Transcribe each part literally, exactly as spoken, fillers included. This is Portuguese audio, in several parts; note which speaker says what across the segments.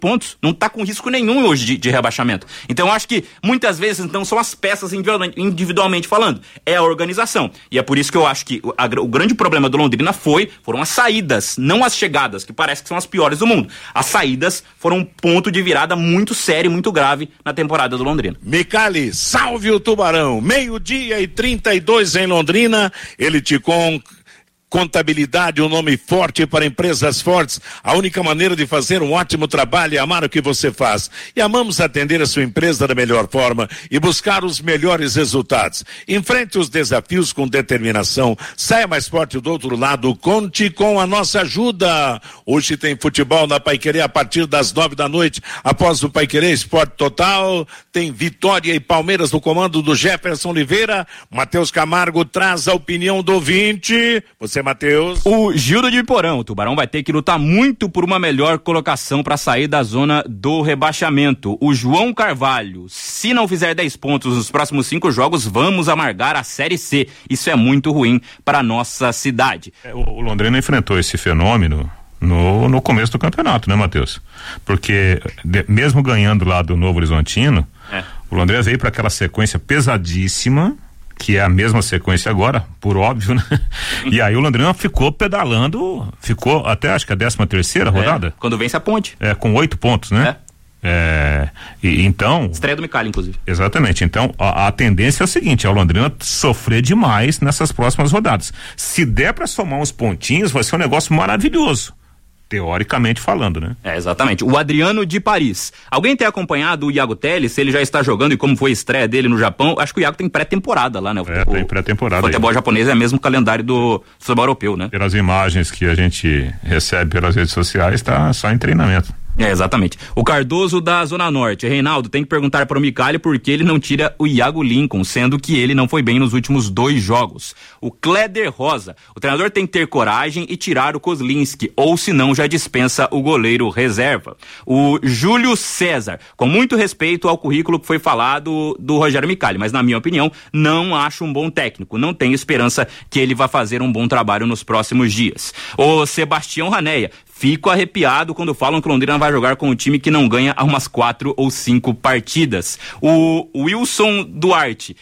Speaker 1: pontos, não tá com risco nenhum hoje de, de rebaixamento. Então eu acho que muitas vezes não são as peças individualmente, individualmente falando, é a organização. E é por isso que eu acho que a, o grande problema do Londrina foi, foram as saídas, não as chegadas, que parece que são as piores do mundo. As saídas foram um ponto de virada muito sério, muito grave na temporada do Londrina.
Speaker 2: Micali, salve o Tubarão, meio-dia e trinta e dois em Londrina, ele te com Contabilidade, um nome forte para empresas fortes. A única maneira de fazer um ótimo trabalho é amar o que você faz. E amamos atender a sua empresa da melhor forma e buscar os melhores resultados. Enfrente os desafios com determinação. Saia mais forte do outro lado. Conte com a nossa ajuda. Hoje tem futebol na Paiquerê a partir das nove da noite. Após o Paiquerê Esporte Total, tem Vitória e Palmeiras no comando do Jefferson Oliveira. Matheus Camargo traz a opinião do ouvinte. Você, Matheus?
Speaker 1: O Gildo de Iporão, o Tubarão vai ter que lutar muito por uma melhor colocação para sair da zona do rebaixamento. O João Carvalho, se não fizer dez pontos nos próximos cinco jogos, vamos amargar a Série C. Isso é muito ruim para nossa cidade.
Speaker 3: É, o, o Londrina enfrentou esse fenômeno no, no começo do campeonato, né, Matheus? Porque de, mesmo ganhando lá do Novo Horizontino, é. o Londrina veio para aquela sequência pesadíssima, que é a mesma sequência agora, por óbvio, né? E aí o Londrina ficou pedalando, ficou até acho que a décima terceira rodada.
Speaker 1: É, quando vence a Ponte.
Speaker 3: É, com oito pontos, né? É. É, e, então...
Speaker 1: Estreia do Micali, inclusive.
Speaker 3: Exatamente, então a, a tendência é a seguinte, é o Londrina sofrer demais nessas próximas rodadas. Se der para somar uns pontinhos, vai ser um negócio maravilhoso. Teoricamente falando, né?
Speaker 1: É, exatamente. O Adriano de Paris. Alguém tem acompanhado o Iago Teles, se ele já está jogando e como foi a estreia dele no Japão? Acho que o Iago tem pré-temporada lá, né? O,
Speaker 3: é, tem pré-temporada.
Speaker 1: O futebol aí. Japonês é mesmo calendário do futebol europeu, né?
Speaker 3: Pelas imagens que a gente recebe pelas redes sociais, tá só em treinamento.
Speaker 1: É, exatamente. O Cardoso da Zona Norte. Reinaldo, tem que perguntar para o Micali por que ele não tira o Iago Lincoln, sendo que ele não foi bem nos últimos dois jogos. O Cléder Rosa. O treinador tem que ter coragem e tirar o Kozlinski, ou senão já dispensa o goleiro reserva. O Júlio César. Com muito respeito ao currículo que foi falado do Rogério Micali, mas na minha opinião, não acho um bom técnico. Não tenho esperança que ele vá fazer um bom trabalho nos próximos dias. O Sebastião Raneia. Fico arrepiado quando falam que o Londrina vai jogar com um time que não ganha há umas quatro ou cinco partidas. O Wilson Duarte,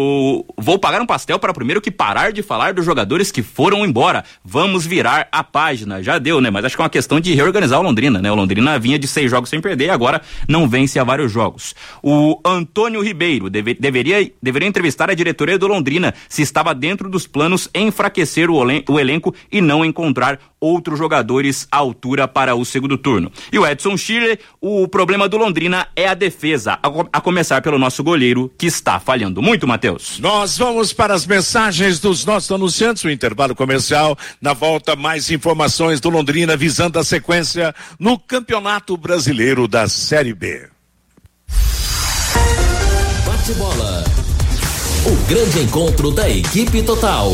Speaker 1: o vou pagar um pastel para primeiro que parar de falar dos jogadores que foram embora. Vamos virar a página. Já deu, né? Mas acho que é uma questão de reorganizar o Londrina, né? O Londrina vinha de seis jogos sem perder e agora não vence há vários jogos. O Antônio Ribeiro deve, deveria, deveria entrevistar a diretoria do Londrina se estava dentro dos planos enfraquecer o, o elenco e não encontrar outros jogadores à altura para o segundo turno. E o Edson Schiller, o problema do Londrina é a defesa, a, a começar pelo nosso goleiro, que está falhando muito, Matheus.
Speaker 2: Nós vamos para as mensagens dos nossos anunciantes, o intervalo comercial. Na volta, mais informações do Londrina visando a sequência no Campeonato Brasileiro da Série B.
Speaker 4: Bate bola. O grande encontro da equipe total.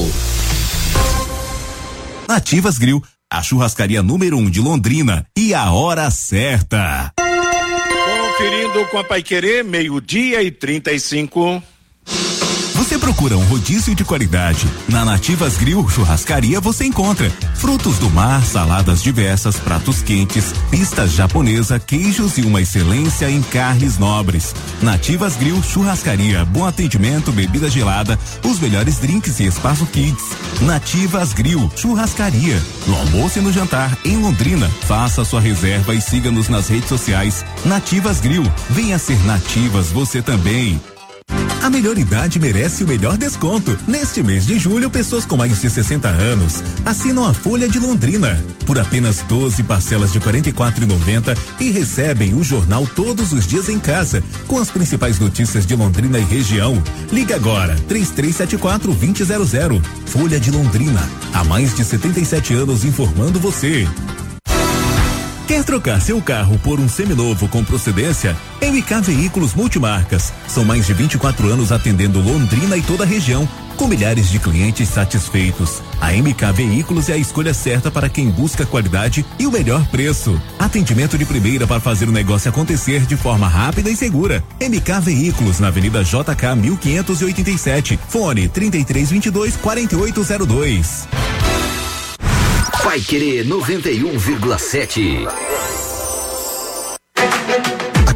Speaker 5: Nativas Grill, a churrascaria número um de Londrina e a hora certa.
Speaker 2: Conferindo com a Paiquerê, meio-dia e trinta e cinco.
Speaker 5: Você procura um rodízio de qualidade? Na Nativas Grill Churrascaria você encontra frutos do mar, saladas diversas, pratos quentes, pistas japonesa, queijos e uma excelência em carnes nobres. Nativas Grill Churrascaria, bom atendimento, bebida gelada, os melhores drinks e espaço kids. Nativas Grill Churrascaria, no almoço e no jantar em Londrina. Faça sua reserva e siga-nos nas redes sociais. Nativas Grill, venha ser Nativas você também. A melhor idade merece o melhor desconto. Neste mês de julho, pessoas com mais de sessenta anos assinam a Folha de Londrina por apenas doze parcelas de quarenta e quatro reais e noventa centavos e recebem o jornal todos os dias em casa, com as principais notícias de Londrina e região. Liga agora, três três sete quatro, dois zero zero zero. Folha de Londrina, há mais de setenta e sete anos informando você. Quer trocar seu carro por um seminovo com procedência? M K Veículos Multimarcas. São mais de vinte e quatro anos atendendo Londrina e toda a região, com milhares de clientes satisfeitos. A M K Veículos é a escolha certa para quem busca qualidade e o melhor preço. Atendimento de primeira para fazer o negócio acontecer de forma rápida e segura. M K Veículos, na Avenida J K mil quinhentos e oitenta e sete. Fone trinta e três vinte e dois, quarenta e oito zero dois.
Speaker 4: Paiquerê noventa e um vírgula sete.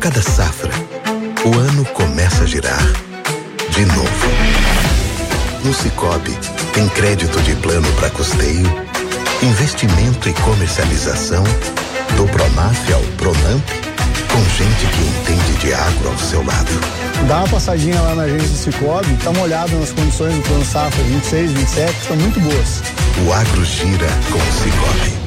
Speaker 6: cada safra, o ano começa a girar de novo. No Sicoob, tem crédito de plano para custeio, investimento e comercialização, do Pronaf ao Pronamp, com gente que entende de agro ao seu lado.
Speaker 7: Dá uma passadinha lá na agência do Sicoob, dá uma olhada nas condições do plano safra vinte e seis, vinte e sete, estão muito boas.
Speaker 6: O agro gira com o Sicoob.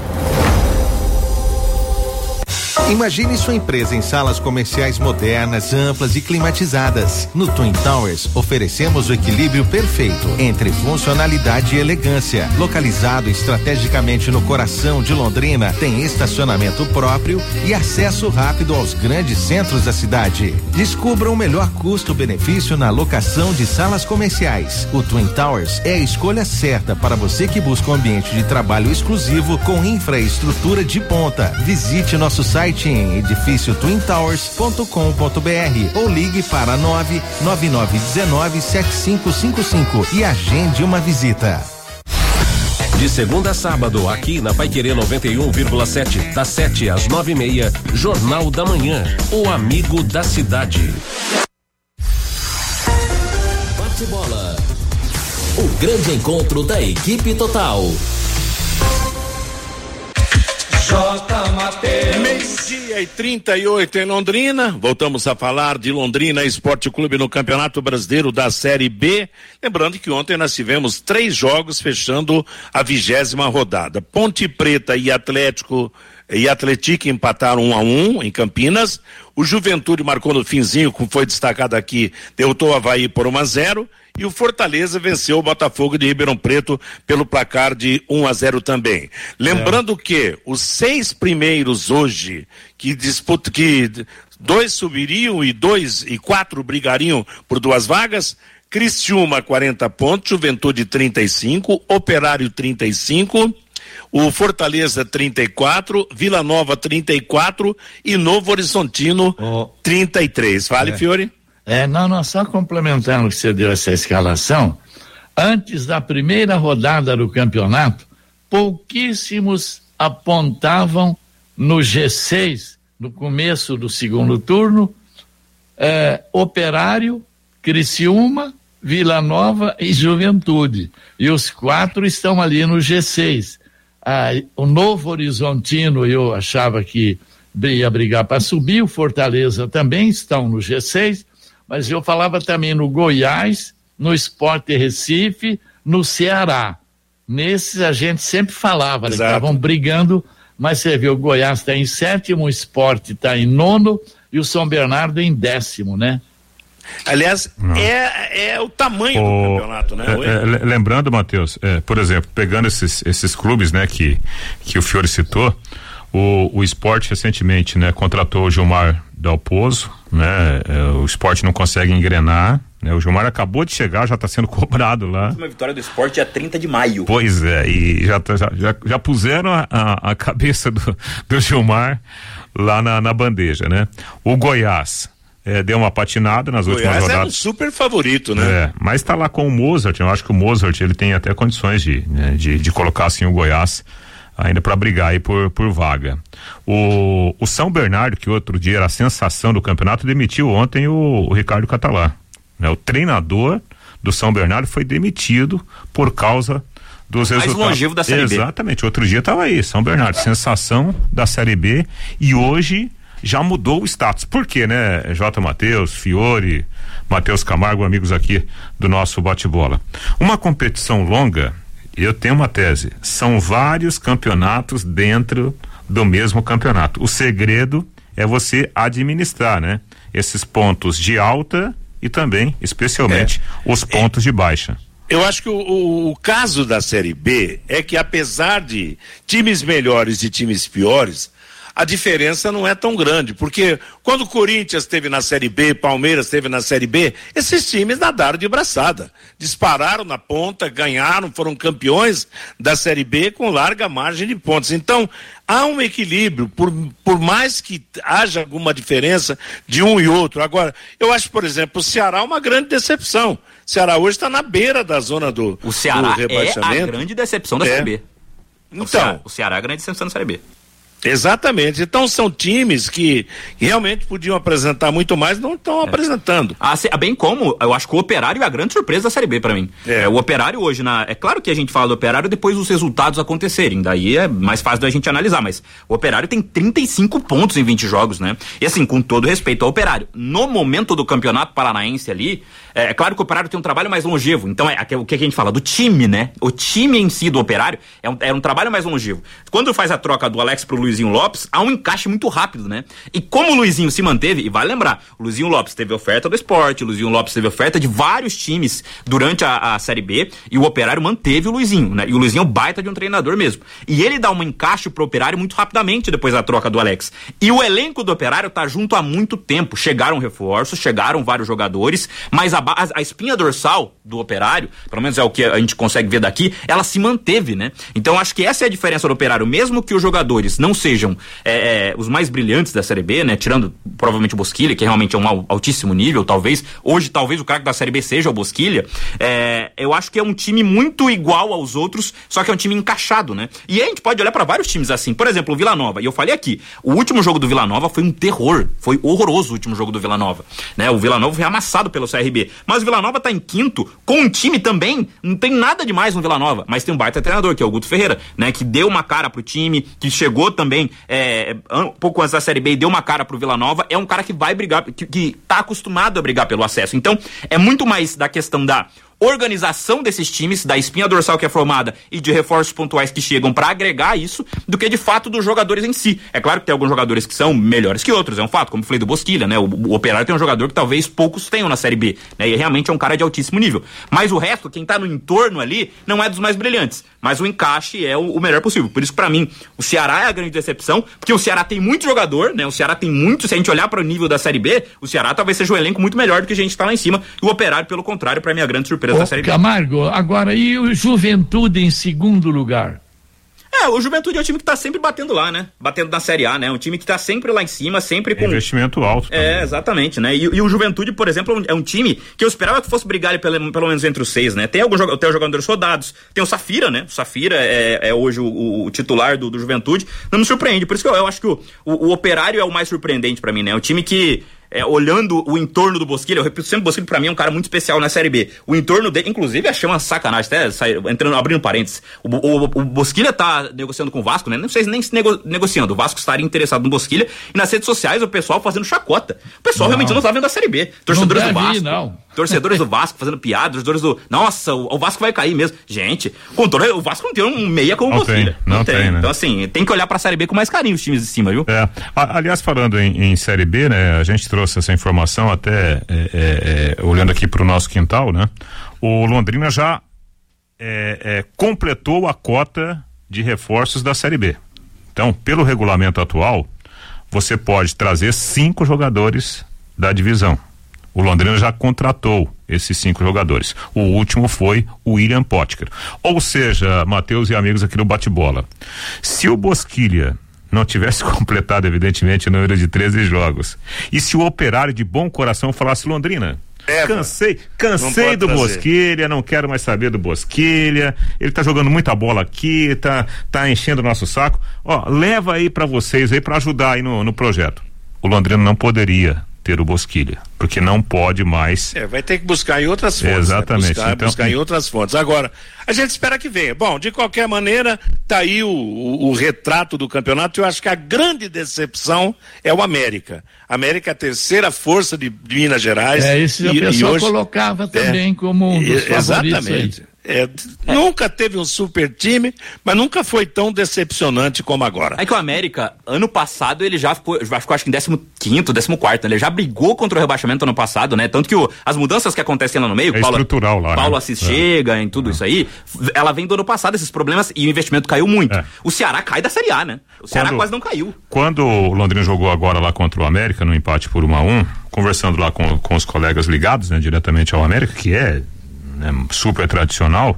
Speaker 8: Imagine sua empresa em salas comerciais modernas, amplas e climatizadas. No Twin Towers, oferecemos o equilíbrio perfeito entre funcionalidade e elegância. Localizado estrategicamente no coração de Londrina, tem estacionamento próprio e acesso rápido aos grandes centros da cidade. Descubra o melhor custo-benefício na locação de salas comerciais. O Twin Towers é a escolha certa para você que busca um ambiente de trabalho exclusivo com infraestrutura de ponta. Visite nosso site em edifício twin towers ponto com ponto br ou ligue para nove nove nove um nove sete cinco cinco cinco e agende uma visita.
Speaker 9: De segunda a sábado, aqui na Paiquerê noventa e um vírgula sete, das sete às nove e meia, Jornal da Manhã, o amigo da cidade.
Speaker 4: Bate bola. O grande encontro da equipe total.
Speaker 2: Meio-dia e trinta e oito em Londrina. Voltamos a falar de Londrina Esporte Clube no Campeonato Brasileiro da Série B. Lembrando que ontem nós tivemos três jogos fechando a vigésima rodada. Ponte Preta e Atlético e Atlético empataram um a um em Campinas. O Juventude marcou no finzinho, como foi destacado aqui, derrotou o Avaí por um a zero. E o Fortaleza venceu o Botafogo de Ribeirão Preto pelo placar de um a zero também. Lembrando é. que os seis primeiros hoje, que disputam, que dois subiriam e dois e quatro brigariam por duas vagas, Criciúma quarenta pontos, Juventude trinta e cinco, Operário trinta e cinco, o Fortaleza trinta e quatro, Vila Nova trinta e quatro e Novo Horizontino oh. trinta e três. Fale, é. Fiore.
Speaker 10: É, não, não, só complementando que você deu essa escalação, antes da primeira rodada do campeonato, pouquíssimos apontavam no G seis, no começo do segundo turno, é, Operário, Criciúma, Vila Nova e Juventude. E os quatro estão ali no G seis. Ah, o Novo Horizontino, eu achava que ia brigar para subir, o Fortaleza também estão no G seis, mas eu falava também no Goiás, no Sport Recife, no Ceará. Nesses a gente sempre falava, eles estavam brigando, mas você vê, o Goiás está em sétimo, o Sport está em nono e o São Bernardo em décimo, né?
Speaker 2: Aliás, é, é o tamanho o, do campeonato, né?
Speaker 3: É, é, lembrando, Matheus, é, por exemplo, pegando esses, esses clubes, né, que, que o Fiore citou, o, o Sport recentemente, né, contratou o Gilmar Dalpozo, né? É, o Sport não consegue engrenar, né? O Gilmar acabou de chegar, já está sendo cobrado lá.
Speaker 1: Uma vitória do Sport dia trinta de maio.
Speaker 3: Pois é, e já, já, já, já puseram a, a, a cabeça do, do Gilmar lá na, na bandeja, né? O Goiás É, deu uma patinada nas Goiás últimas rodadas. É um
Speaker 2: super favorito, né?
Speaker 3: É, mas tá lá com o Mozart, eu acho que o Mozart ele tem até condições de, né, de, de colocar assim o Goiás ainda para brigar aí por, por vaga. O, o São Bernardo, que outro dia era a sensação do campeonato, demitiu ontem o, o Ricardo Catalá, né? O treinador do São Bernardo foi demitido por causa dos
Speaker 1: mais
Speaker 3: resultados.
Speaker 1: Mais longevo da Série B.
Speaker 3: Exatamente, outro dia tava aí, São Bernardo, sensação da Série B, e hoje já mudou o status. Por quê, né, J. Matheus, Fiore, Matheus Camargo, amigos aqui do nosso bate-bola? Uma competição longa, eu tenho uma tese, são vários campeonatos dentro do mesmo campeonato. O segredo é você administrar, né? Esses pontos de alta e também, especialmente, é. os pontos é. de baixa.
Speaker 2: Eu acho que o, o, o caso da Série B é que, apesar de times melhores e times piores, a diferença não é tão grande, porque quando o Corinthians esteve na Série B, Palmeiras esteve na Série B, esses times nadaram de braçada, dispararam na ponta, ganharam, foram campeões da Série B com larga margem de pontos. Então, há um equilíbrio, por, por mais que haja alguma diferença de um e outro. Agora, eu acho, por exemplo, o Ceará uma grande decepção. O Ceará hoje está na beira da zona do,
Speaker 1: o Ceará
Speaker 2: do rebaixamento.
Speaker 1: É a grande decepção da
Speaker 2: é.
Speaker 1: Série B.
Speaker 2: Então,
Speaker 1: o Ceará, o Ceará é a grande decepção da Série B.
Speaker 2: Exatamente. Então são times que realmente podiam apresentar muito mais, não estão é. apresentando.
Speaker 1: Ah, bem como, eu acho que o Operário é a grande surpresa da Série B pra mim. É. É, o Operário hoje, na, é claro que a gente fala do Operário depois dos resultados acontecerem, daí é mais fácil da gente analisar, mas o Operário tem trinta e cinco pontos em vinte jogos, né? E assim, com todo respeito ao Operário, no momento do Campeonato Paranaense ali, é, é claro que o Operário tem um trabalho mais longevo, então é, é o que a gente fala, do time, né? O time em si do Operário é um, é um trabalho mais longevo. Quando faz a troca do Alex pro Luizinho Lopes, há um encaixe muito rápido, né? E como o Luizinho se manteve, e vale lembrar, o Luizinho Lopes teve oferta do Sport, o Luizinho Lopes teve oferta de vários times durante a, a Série B, e o Operário manteve o Luizinho, né? E o Luizinho é um baita de um treinador mesmo. E ele dá um encaixe pro Operário muito rapidamente depois da troca do Alex. E o elenco do Operário tá junto há muito tempo. Chegaram reforços, chegaram vários jogadores, mas a, a, a espinha dorsal do Operário, pelo menos é o que a gente consegue ver daqui, ela se manteve, né? Então acho que essa é a diferença do Operário, mesmo que os jogadores não sejam é, é, os mais brilhantes da Série B, né? Tirando provavelmente o Bosquilha, que realmente é um altíssimo nível, talvez. Hoje, talvez o craque da Série B seja o Bosquilha. É, eu acho que é um time muito igual aos outros, só que é um time encaixado, né? E aí a gente pode olhar para vários times assim. Por exemplo, o Vila Nova. E eu falei aqui, o último jogo do Vila Nova foi um terror. Foi horroroso o último jogo do Vila Nova, né? O Vila Nova foi amassado pelo C R B. Mas o Vila Nova tá em quinto, com um time também, não tem nada demais no Vila Nova, mas tem um baita treinador, que é o Guto Ferreira, né? Que deu uma cara pro time, que chegou também é, um pouco antes da Série B e deu uma cara pro Vila Nova. É um cara que vai brigar, que, que tá acostumado a brigar pelo acesso. Então, é muito mais da questão da organização desses times, da espinha dorsal que é formada e de reforços pontuais que chegam para agregar isso, do que de fato dos jogadores em si. É claro que tem alguns jogadores que são melhores que outros, é um fato, como eu falei do Bosquilha, né? O, o Operário tem um jogador que talvez poucos tenham na Série B, né? E realmente é um cara de altíssimo nível. Mas o resto, quem tá no entorno ali, não é dos mais brilhantes, mas o encaixe é o, o melhor possível. Por isso que pra mim, o Ceará é a grande decepção, porque o Ceará tem muito jogador, né? O Ceará tem muito, se a gente olhar para o nível da Série B, o Ceará talvez seja um elenco muito melhor do que a gente tá lá em cima, e o Operário, pelo contrário, pra mim é a grande surpresa Ô, da Série B.
Speaker 10: Camargo, agora, e o Juventude em segundo lugar?
Speaker 1: É, o Juventude é um time que tá sempre batendo lá, né? Batendo na Série A, né? Um time que tá sempre lá em cima, sempre com...
Speaker 3: investimento alto também.
Speaker 1: É, exatamente, né? E, e o Juventude, por exemplo, é um time que eu esperava que fosse brigar pelo, pelo menos entre os seis, né? Tem alguns tem os jogadores rodados, tem o Safira, né? O Safira é, é hoje o, o titular do, do Juventude. Não me surpreende, por isso que eu, eu acho que o, o, o Operário é o mais surpreendente pra mim, né? É um time que... É, olhando o entorno do Bosquilha, eu repito sempre, o Bosquilha pra mim é um cara muito especial na Série B. O entorno dele, inclusive, achei uma sacanagem, até sai, entrando, abrindo parênteses. O, o, o Bosquilha tá negociando com o Vasco, né? Não sei nem se nego, negociando. O Vasco estaria interessado no Bosquilha, e nas redes sociais o pessoal fazendo chacota. O pessoal não. realmente não tá vendo a Série B. Torcedores
Speaker 10: não
Speaker 1: do Vasco.
Speaker 10: Ir, não.
Speaker 1: Torcedores do Vasco fazendo piada, torcedores do. Nossa, o, o Vasco vai cair mesmo. Gente, com todo, o Vasco não tem um meia como o Bosquilha.
Speaker 3: Não, não tem. tem né?
Speaker 1: Então, assim, tem que olhar pra Série B com mais carinho os times de cima, viu?
Speaker 3: É. Aliás, falando em, em Série B, né? A gente trouxe essa informação até é, é, é, olhando aqui para o nosso quintal, né? O Londrina já é, é, completou a cota de reforços da Série B. Então, pelo regulamento atual, você pode trazer cinco jogadores da divisão. O Londrina já contratou esses cinco jogadores. O último foi o William Potker. Ou seja, Matheus e amigos aqui no Bate-Bola, se o Bosquilha não tivesse completado, evidentemente, o número de treze jogos, e se o Operário de bom coração falasse: Londrina, é, cansei, cansei do trazer. Bosquilha, não quero mais saber do Bosquilha, ele tá jogando muita bola aqui, tá, tá enchendo o nosso saco, ó, leva aí pra vocês aí pra ajudar aí no, no projeto. O Londrina não poderia ter o Bosquilha, porque não pode mais.
Speaker 2: É, vai ter que buscar em outras fontes.
Speaker 3: Exatamente.
Speaker 2: Né? Buscar,
Speaker 3: então,
Speaker 2: buscar em outras fontes. Agora, a gente espera que venha. Bom, de qualquer maneira, tá aí o, o, o retrato do campeonato. Eu acho que a grande decepção é o América. América é a terceira força de, de Minas Gerais.
Speaker 10: É, isso e, a pessoa hoje, colocava também é, como um dos favoritos.
Speaker 2: Exatamente. Aí. É, é. Nunca teve um super time, mas nunca foi tão decepcionante como agora.
Speaker 1: É que o América, ano passado, ele já ficou, já ficou acho que em décimo quinto, décimo quarto, né? Ele já brigou contra o rebaixamento ano passado, né? Tanto que o, as mudanças que acontecem lá no meio,
Speaker 3: é
Speaker 1: Paulo,
Speaker 3: estrutural lá,
Speaker 1: Paulo
Speaker 3: né?
Speaker 1: Assis
Speaker 3: é.
Speaker 1: chega em tudo é. isso aí, ela vem do ano passado, esses problemas, e o investimento caiu muito. É. O Ceará cai da Série A, né? O Ceará quando, quase não caiu.
Speaker 3: Quando o Londrina jogou agora lá contra o América, no empate por um a um, conversando lá com, com os colegas ligados, né? Diretamente ao América, que é né, super tradicional,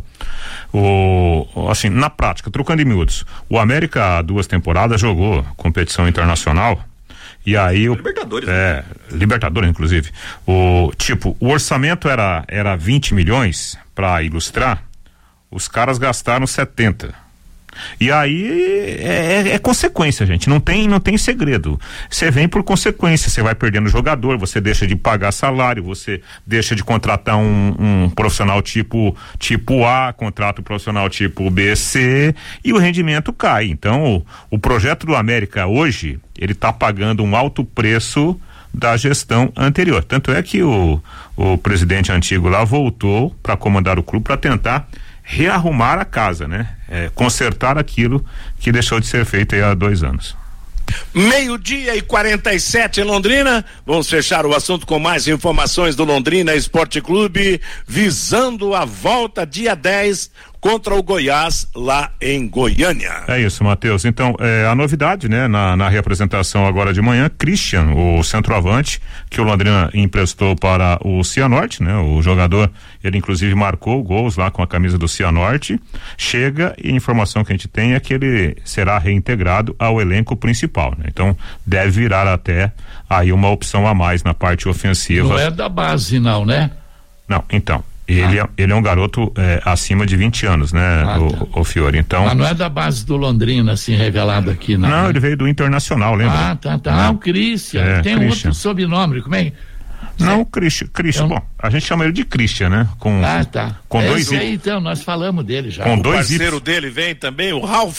Speaker 3: o, assim, na prática, trocando em miúdos, o América há duas temporadas jogou competição internacional e aí o
Speaker 1: Libertadores,
Speaker 3: é, né? Libertadores inclusive, o tipo, o orçamento era era vinte milhões para ilustrar, os caras gastaram setenta. E aí é, é, é consequência, gente, não tem, não tem segredo. Você vem por consequência, você vai perdendo jogador, você deixa de pagar salário, você deixa de contratar um, um profissional tipo, tipo A, contrata um profissional tipo B, C, e o rendimento cai. Então, o, o projeto do América hoje, ele está pagando um alto preço da gestão anterior. Tanto é que o, o presidente antigo lá voltou para comandar o clube para tentar rearrumar a casa, né? É, consertar aquilo que deixou de ser feito aí há dois anos.
Speaker 2: Meio-dia e quarenta e sete em Londrina. Vamos fechar o assunto com mais informações do Londrina Esporte Clube, visando a volta dia dez contra o Goiás lá em Goiânia.
Speaker 3: É isso, Matheus. Então, é, a novidade, né, na, na reapresentação agora de manhã, Christian, o centroavante, que o Londrina emprestou para o Cianorte, né? O jogador, ele inclusive marcou gols lá com a camisa do Cianorte, chega e a informação que a gente tem é que ele será reintegrado ao elenco principal, né? Então, deve virar até aí uma opção a mais na parte ofensiva.
Speaker 10: Não é da base não, né?
Speaker 3: Não, então. Ele, ah. é, ele é um garoto é, acima de vinte anos, né, ah, o, tá. o Fiore, então...
Speaker 10: Mas não é da base do Londrina, assim, revelado aqui, não?
Speaker 3: Não,
Speaker 10: né?
Speaker 3: ele veio do Internacional, lembra?
Speaker 10: Ah, tá, tá, ah, o Christian, é, tem Christian. Outro sobrenome, como é?
Speaker 3: Não, o Christian, Christian, é um... bom, a gente chama ele de Christian, né? Com,
Speaker 10: ah, tá.
Speaker 3: Com
Speaker 10: é
Speaker 3: dois...
Speaker 10: Esse aí, então, nós falamos dele já.
Speaker 3: Com
Speaker 2: o
Speaker 3: dois
Speaker 2: parceiro
Speaker 3: ips.
Speaker 2: dele vem também, o Ralph.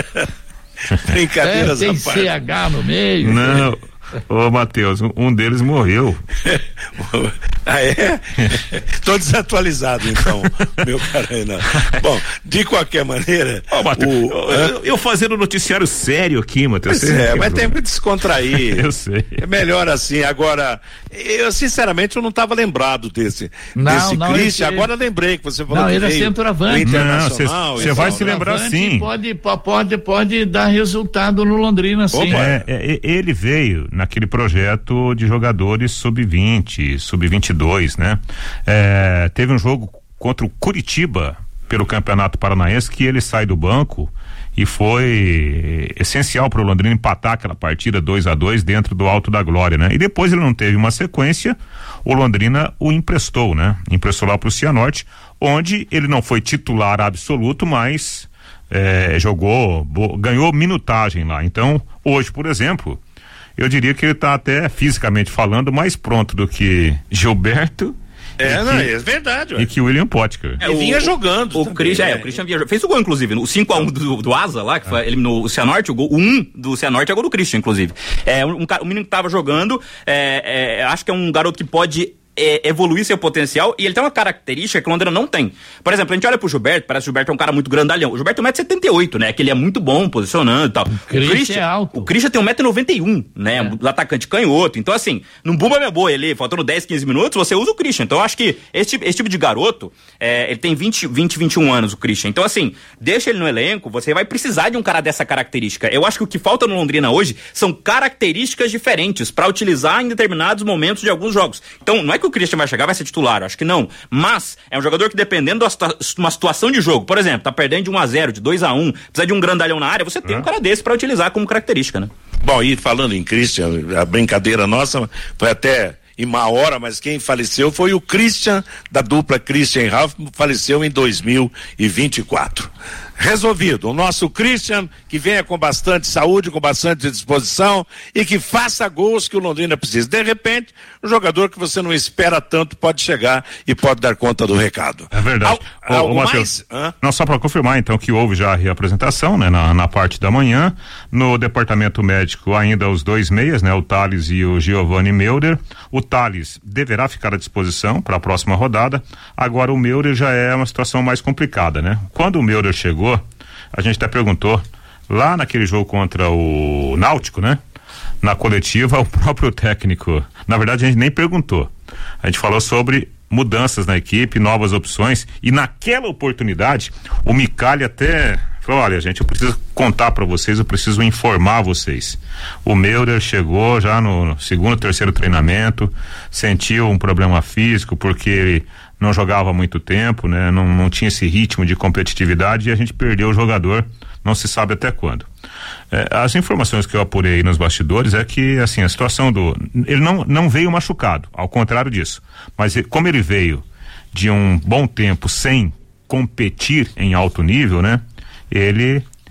Speaker 2: Brincadeiras
Speaker 10: é, tem C H no meio.
Speaker 3: Não... Ô, Matheus, um, um deles morreu.
Speaker 2: Ah, é? Tô desatualizado, então, meu cara Renan. Bom, de qualquer maneira.
Speaker 3: Ô, Matheus, o, eu, eu, eu fazendo noticiário sério aqui, Matheus.
Speaker 2: Pois é, mas tem que descontrair.
Speaker 3: Eu sei.
Speaker 2: É melhor assim. Agora, eu sinceramente eu não estava lembrado desse,
Speaker 10: não,
Speaker 2: desse
Speaker 10: não,
Speaker 2: Christian.
Speaker 10: esse...
Speaker 2: Agora lembrei que você falou
Speaker 10: não,
Speaker 2: que
Speaker 10: ele é centroavante.
Speaker 2: Internacional.
Speaker 3: Você vai se lembrar sim.
Speaker 10: Pode, pode, pode dar resultado no Londrina, sim.
Speaker 3: É, é, ele veio naquele projeto de jogadores sub vinte, sub vinte e dois, né? É, teve um jogo contra o Curitiba pelo Campeonato Paranaense que ele sai do banco e foi essencial para o Londrina empatar aquela partida dois a dois dentro do Alto da Glória, né? E depois ele não teve uma sequência, o Londrina o emprestou, né? Emprestou lá para o Cianorte, onde ele não foi titular absoluto, mas é, jogou, bo, ganhou minutagem lá. Então, hoje, por exemplo, eu diria que ele está até fisicamente falando mais pronto do que Gilberto.
Speaker 2: É, não, é verdade.
Speaker 3: Ué. E que William Potker.
Speaker 2: É, o, vinha jogando.
Speaker 1: O, o Christian, é, o Christian vinha, fez o gol, inclusive, o cinco a um do, do Asa lá, que é. foi, eliminou o Cianorte, o gol, o um do Cianorte é gol do Christian, inclusive. É, um, um, um menino que tava jogando, é, é, acho que é um garoto que pode É, evoluir seu potencial, e ele tem uma característica que o Londrina não tem. Por exemplo, a gente olha pro Gilberto, parece que o Gilberto é um cara muito grandalhão. O Gilberto tem um metro e setenta e oito, né? Que ele é muito bom posicionando e tal.
Speaker 10: O Christian é alto.
Speaker 1: O Christian tem um metro e noventa e um, né? É. Um atacante canhoto. Então, assim, num bumba minha boa ele, faltando dez, quinze minutos, você usa o Christian. Então, eu acho que esse, esse tipo de garoto, é, ele tem vinte, vinte, vinte e um anos, o Christian. Então, assim, deixa ele no elenco, você vai precisar de um cara dessa característica. Eu acho que o que falta no Londrina hoje são características diferentes pra utilizar em determinados momentos de alguns jogos. Então, não é que o Christian vai chegar, vai ser titular, acho que não, mas é um jogador que dependendo de uma situação de jogo, por exemplo, tá perdendo de um a zero, de dois a um, precisa de um grandalhão na área, você tem é. um cara desse pra utilizar como característica, né?
Speaker 2: Bom, e falando em Christian, a brincadeira nossa foi até em uma hora, mas quem faleceu foi o Christian, da dupla Christian e Ralph, faleceu em dois mil e vinte e quatro. Resolvido, o nosso Christian, que venha com bastante saúde, com bastante disposição e que faça gols que o Londrina precisa. De repente, um jogador que você não espera tanto pode chegar e pode dar conta do recado.
Speaker 3: É verdade.
Speaker 2: Al,
Speaker 3: ô,
Speaker 2: algo
Speaker 3: ô, Matheus, mais? Não, só para confirmar então que houve já a reapresentação, né, na, na parte da manhã, no departamento médico ainda os dois meias, né, o Thales e o Giovanni Meurer. O Thales deverá ficar à disposição para a próxima rodada. Agora o Meurer já é uma situação mais complicada, né? Quando o Meurer chegou, a gente até perguntou lá naquele jogo contra o Náutico, né? Na coletiva, o próprio técnico, na verdade a gente nem perguntou, a gente falou sobre mudanças na equipe, novas opções, e naquela oportunidade o Micali até falou: olha, gente, eu preciso contar para vocês, eu preciso informar vocês. O Meurer chegou já no segundo, terceiro treinamento, sentiu um problema físico porque ele não jogava há muito tempo, né? Não, não tinha esse ritmo de competitividade e a gente perdeu o jogador, não se sabe até quando. É, as informações que eu apurei nos bastidores é que, assim, a situação do... ele não, não veio machucado, ao contrário disso, mas como ele veio de um bom tempo sem competir em alto nível, né? Ele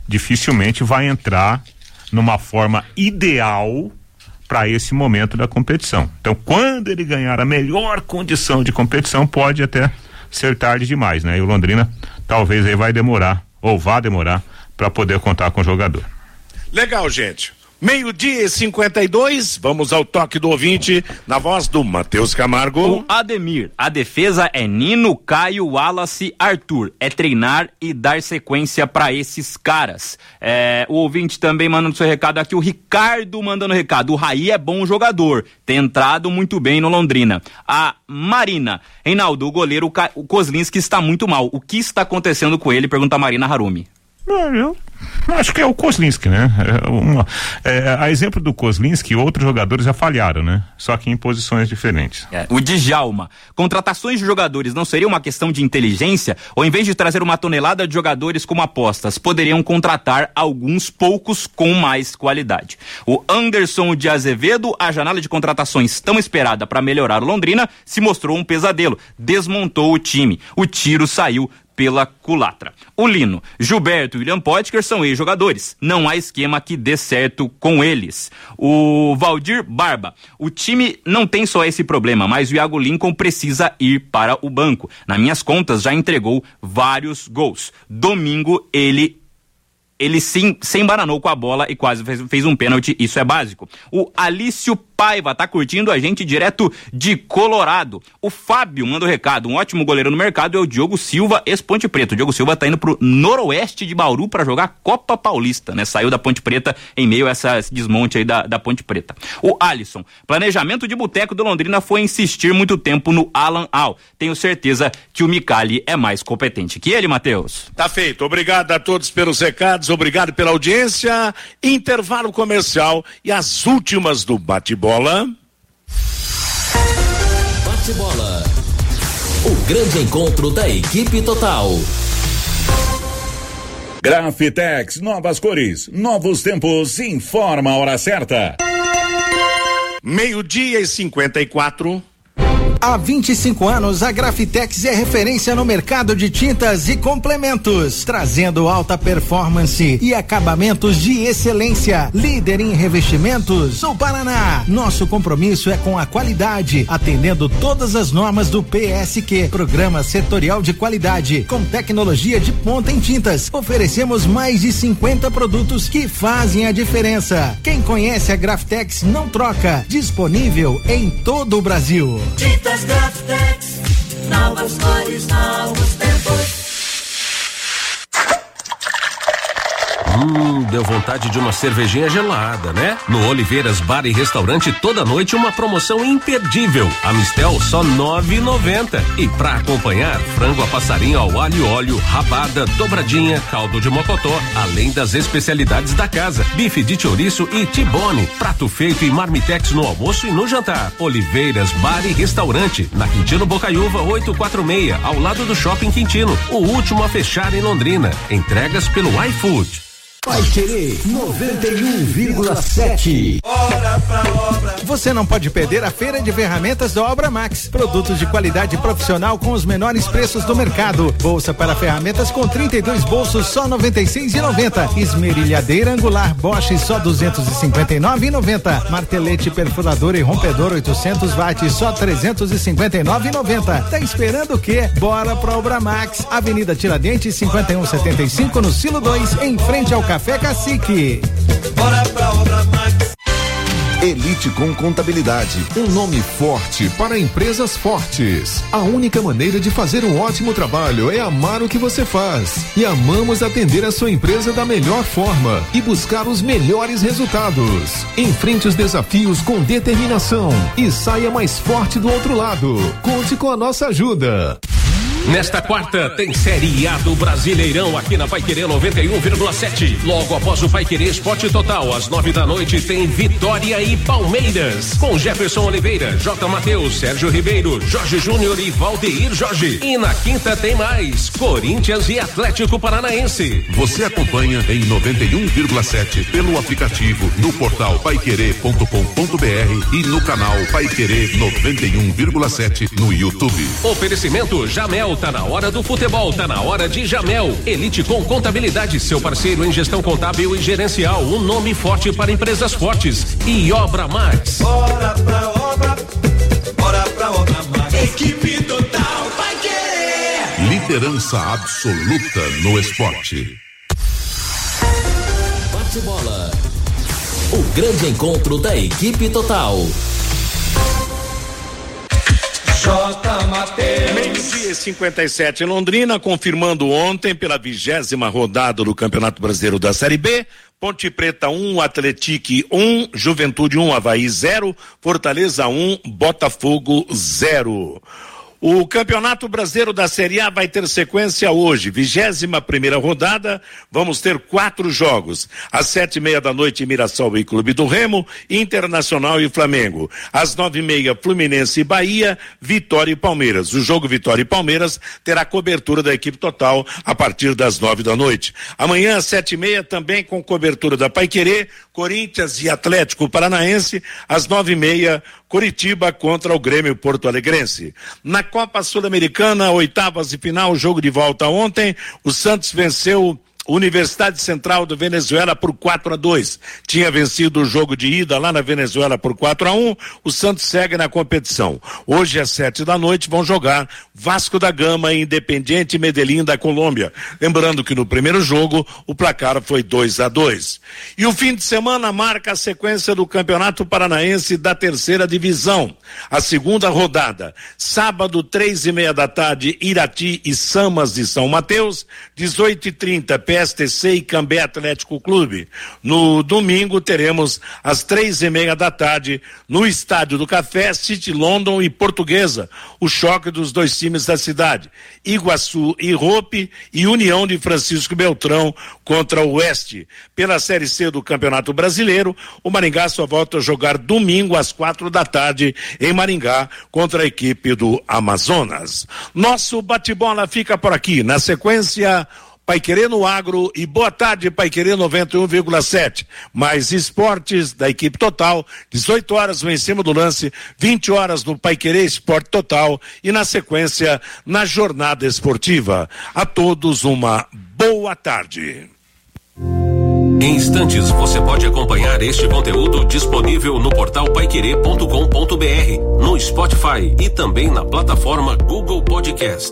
Speaker 3: dificilmente vai entrar numa forma ideal para esse momento da competição. Então, quando ele ganhar a melhor condição de competição, pode até ser tarde demais, né? E o Londrina talvez aí vai demorar, ou vá demorar, para poder contar com o jogador.
Speaker 2: Legal, gente. Meio-dia e cinquenta e dois, vamos ao toque do ouvinte, na voz do Matheus Camargo.
Speaker 1: O Ademir, a defesa é Nino, Caio, Wallace, Arthur. É treinar e dar sequência para esses caras. É, o ouvinte também mandando seu recado aqui, o Ricardo mandando recado. O Raí é bom jogador, tem entrado muito bem no Londrina. A Marina, Reinaldo, o goleiro, o Kozlinski está muito mal. O que está acontecendo com ele? Pergunta a Marina Harumi.
Speaker 3: Eu acho que é o Kozlinski, né? É uma, é, a exemplo do Kozlinski, outros jogadores já falharam, né? Só que em posições diferentes.
Speaker 1: É, o Djalma, contratações de jogadores não seria uma questão de inteligência? Ou em vez de trazer uma tonelada de jogadores como apostas, poderiam contratar alguns poucos com mais qualidade? O Anderson de Azevedo, a janela de contratações tão esperada para melhorar o Londrina se mostrou um pesadelo, desmontou o time, o tiro saiu pela culatra. O Lino, Gilberto e William Potker são ex-jogadores. Não há esquema que dê certo com eles. O Valdir Barba, o time não tem só esse problema, mas o Iago Lincoln precisa ir para o banco. Nas minhas contas, já entregou vários gols. Domingo, ele ele sim, se embananou com a bola e quase fez, fez um pênalti, isso é básico. O Alício Paiva tá curtindo a gente direto de Colorado. O Fábio manda o recado, um ótimo goleiro no mercado é o Diogo Silva, ex-Ponte Preta. O Diogo Silva tá indo pro noroeste de Bauru para jogar Copa Paulista, né? Saiu da Ponte Preta em meio a essa, esse desmonte aí da, da Ponte Preta. O Alisson, planejamento de boteco do Londrina foi insistir muito tempo no Alan Al. Tenho certeza que o Micali é mais competente que ele, Matheus.
Speaker 2: Tá feito, obrigado a todos pelos recados, obrigado pela audiência, intervalo comercial e as últimas do bate-bola.
Speaker 4: Bate-bola. O grande encontro da equipe total.
Speaker 11: Grafitex, novas cores, novos tempos, informa a hora certa.
Speaker 2: Meio-dia e cinquenta e quatro.
Speaker 8: Há vinte e cinco anos, a Grafitex é referência no mercado de tintas e complementos, trazendo alta performance e acabamentos de excelência. Líder em revestimentos no Paraná. Nosso compromisso é com a qualidade, atendendo todas as normas do P S Q, Programa Setorial de Qualidade, com tecnologia de ponta em tintas. Oferecemos mais de cinquenta produtos que fazem a diferença. Quem conhece a Grafitex não troca. Disponível em todo o Brasil.
Speaker 12: Tintas Grafitex, novas cores, novos tempos.
Speaker 9: Hum, deu vontade de uma cervejinha gelada, né? No Oliveiras Bar e Restaurante toda noite uma promoção imperdível. A Mistel só nove e noventa. E pra acompanhar, frango a passarinho ao alho e óleo, rabada, dobradinha, caldo de mocotó, além das especialidades da casa, bife de chouriço e tibone, prato feito e marmitex no almoço e no jantar. Oliveiras Bar e Restaurante, na Quintino Bocaiúva oitocentos e quarenta e seis, ao lado do Shopping Quintino, o último a fechar em Londrina. Entregas pelo iFood.
Speaker 13: Vai Querer noventa e um vírgula sete.
Speaker 8: Obra pra obra. Você não pode perder a feira de ferramentas da Obra Max. Produtos de qualidade profissional com os menores preços do mercado. Bolsa para ferramentas com trinta e dois bolsos só noventa e seis reais e noventa centavos. Esmerilhadeira angular Bosch só duzentos e cinquenta e nove reais e noventa centavos. Martelete perfurador e rompedor oitocentos watts só trezentos e cinquenta e nove reais e noventa centavos. Tá esperando o quê? Bora pra Obra Max. Avenida Tiradentes cinquenta e um setenta e cinco no Silo dois, em frente ao Café Cacique.
Speaker 12: Bora pra Obra Max.
Speaker 14: Elite com Contabilidade, um nome forte para empresas fortes. A única maneira de fazer um ótimo trabalho é amar o que você faz. E amamos atender a sua empresa da melhor forma e buscar os melhores resultados. Enfrente os desafios com determinação e saia mais forte do outro lado. Conte com a nossa ajuda.
Speaker 9: Nesta quarta tem Série A do Brasileirão aqui na Paiquerê noventa e um vírgula sete. Logo após o Paiquerê Esporte Total, às nove da noite, tem Vitória e Palmeiras. Com Jefferson Oliveira, J. Mateus, Sérgio Ribeiro, Jorge Júnior e Valdeir Jorge. E na quinta tem mais Corinthians e Atlético Paranaense.
Speaker 15: Você acompanha em noventa e um vírgula sete pelo aplicativo, no portal paiquerê ponto com ponto br e no canal Paiquerê noventa e um vírgula sete no YouTube.
Speaker 9: Oferecimento Jamel futebol, tá na hora do futebol, tá na hora de Jamel. Elite com Contabilidade, seu parceiro em gestão contábil e gerencial. Um nome forte para empresas fortes. E Obra Max.
Speaker 12: Bora pra obra, bora pra Obra Max. Equipe total vai querer.
Speaker 15: Liderança absoluta no esporte.
Speaker 4: Bate bola. O grande encontro da equipe total.
Speaker 12: J. Mateus.
Speaker 2: Meio-dia e cinquenta e sete em Londrina, confirmando ontem pela vigésima rodada do Campeonato Brasileiro da Série B. Ponte Preta um, Atletique um, Juventude um, Avaí zero, Fortaleza um, Botafogo zero. O Campeonato Brasileiro da Série A vai ter sequência hoje, vigésima primeira rodada, vamos ter quatro jogos, às sete e meia da noite Mirassol e Clube do Remo, Internacional e Flamengo, às nove e meia Fluminense e Bahia, Vitória e Palmeiras. O jogo Vitória e Palmeiras terá cobertura da equipe total a partir das nove da noite. Amanhã às sete e meia também com cobertura da Paiquerê, Corinthians e Atlético Paranaense, às nove e meia Coritiba contra o Grêmio Porto Alegrense. Na Copa Sul-Americana, oitavas de final, jogo de volta ontem, o Santos venceu Universidade Central do Venezuela por quatro a dois. Tinha vencido o jogo de ida lá na Venezuela por quatro a um. O Santos segue na competição. Hoje às sete da noite vão jogar Vasco da Gama e Independiente Medellín da Colômbia. Lembrando que no primeiro jogo o placar foi dois a dois. E o fim de semana marca a sequência do Campeonato Paranaense da Terceira Divisão. A segunda rodada, sábado três e meia da tarde, Irati e Samas de São Mateus, dezoito e trinta P S T C e Cambé Atlético Clube. No domingo teremos às três e meia da tarde no Estádio do Café, City London e Portuguesa, o choque dos dois times da cidade, Iguaçu e Rope e União de Francisco Beltrão contra o Oeste. Pela Série C do Campeonato Brasileiro, o Maringá só volta a jogar domingo às quatro da tarde em Maringá contra a equipe do Amazonas. Nosso bate-bola fica por aqui. Na sequência, Paiquerê no Agro e Boa Tarde Paiquerê noventa e um vírgula sete. Mais esportes da equipe total, dezoito horas no Em Cima do Lance, vinte horas no Paiquerê Esporte Total e na sequência na Jornada Esportiva. A todos uma boa tarde.
Speaker 9: Em instantes você pode acompanhar este conteúdo disponível no portal paiquerê ponto com ponto br, no Spotify e também na plataforma Google Podcast.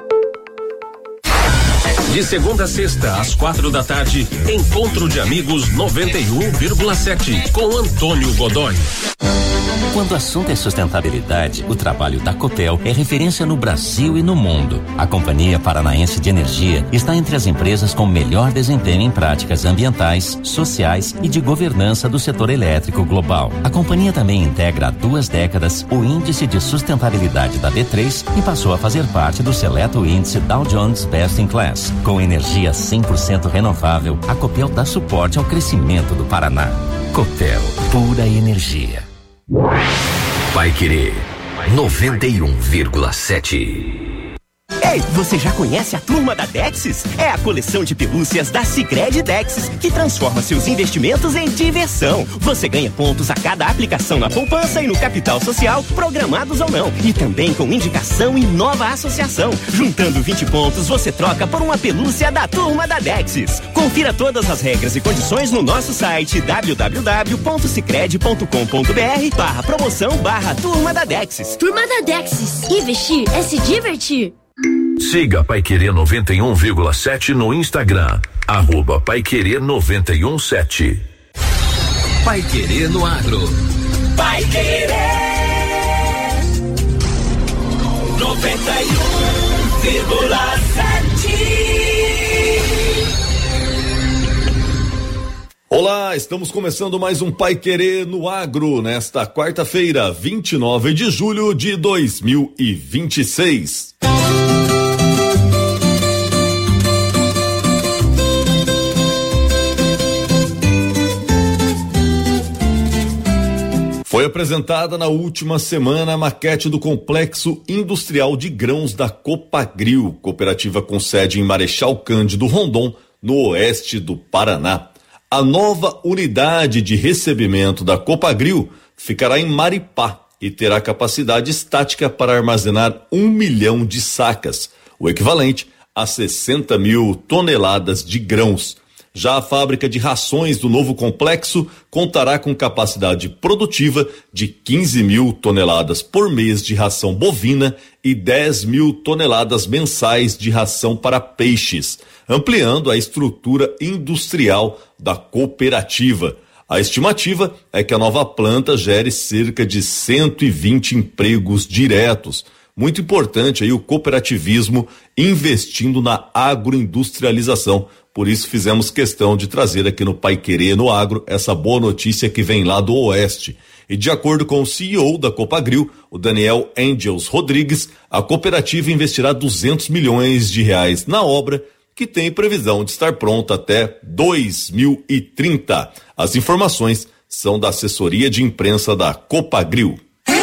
Speaker 9: De segunda a sexta, às quatro da tarde, Encontro de Amigos noventa e um vírgula sete, com Antônio Godoy.
Speaker 16: Quando o assunto é sustentabilidade, o trabalho da Copel é referência no Brasil e no mundo. A Companhia Paranaense de Energia está entre as empresas com melhor desempenho em práticas ambientais, sociais e de governança do setor elétrico global. A companhia também integra há duas décadas o Índice de Sustentabilidade da B três e passou a fazer parte do seleto índice Dow Jones Best in Class. Com energia cem por cento renovável, a Copel dá suporte ao crescimento do Paraná. Copel, pura energia.
Speaker 17: Paiquerê noventa e um vírgula sete.
Speaker 18: Ei, você já conhece a turma da Dexis? É a coleção de pelúcias da Sicredi Dexis, que transforma seus investimentos em diversão. Você ganha pontos a cada aplicação na poupança e no capital social, programados ou não. E também com indicação e nova associação. Juntando vinte pontos, você troca por uma pelúcia da turma da Dexis. Confira todas as regras e condições no nosso site w w w ponto sicredi ponto com ponto br barra promoção barra turma da Dexis.
Speaker 19: Turma da Dexis. Investir é se divertir.
Speaker 17: Siga Paiquerê noventa e um vírgula sete no Instagram, arroba Paiquerê noventa e um sete.
Speaker 4: Paiquerê no Agro.
Speaker 12: Paiquerê noventa e um vírgula sete.
Speaker 20: Olá, estamos começando mais um Paiquerê no Agro nesta quarta-feira, vinte e nove de julho de dois mil e vinte e seis. Foi apresentada na última semana a maquete do Complexo Industrial de Grãos da Copagril, cooperativa com sede em Marechal Cândido Rondon, no oeste do Paraná. A nova unidade de recebimento da Copagril ficará em Maripá e terá capacidade estática para armazenar um milhão de sacas. o equivalente a sessenta mil toneladas de grãos. Já a fábrica de rações do novo complexo contará com capacidade produtiva de quinze mil toneladas por mês de ração bovina e dez mil toneladas mensais de ração para peixes, ampliando a estrutura industrial da cooperativa. A estimativa é que a nova planta gere cerca de cento e vinte empregos diretos. Muito importante aí o cooperativismo investindo na agroindustrialização. Por isso fizemos questão de trazer aqui no Paiquerê no Agro essa boa notícia que vem lá do Oeste. E de acordo com o C E O da Copagril, o Daniel Angels Rodrigues, a cooperativa investirá duzentos milhões de reais na obra, que tem previsão de estar pronta até dois mil e trinta. As informações são da assessoria de imprensa da Copagril.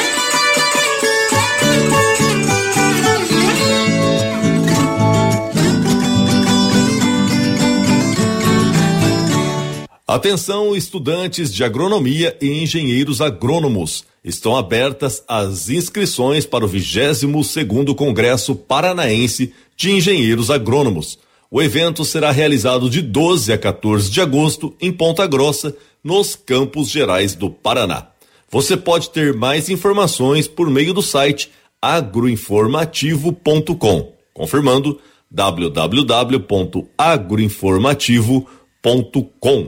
Speaker 20: Atenção, estudantes de agronomia e engenheiros agrônomos. Estão abertas as inscrições para o vigésimo segundo Congresso Paranaense de Engenheiros Agrônomos. O evento será realizado de doze a quatorze de agosto em Ponta Grossa, nos Campos Gerais do Paraná. Você pode ter mais informações por meio do site agroinformativo ponto com. Confirmando, w w w ponto agroinformativo ponto com.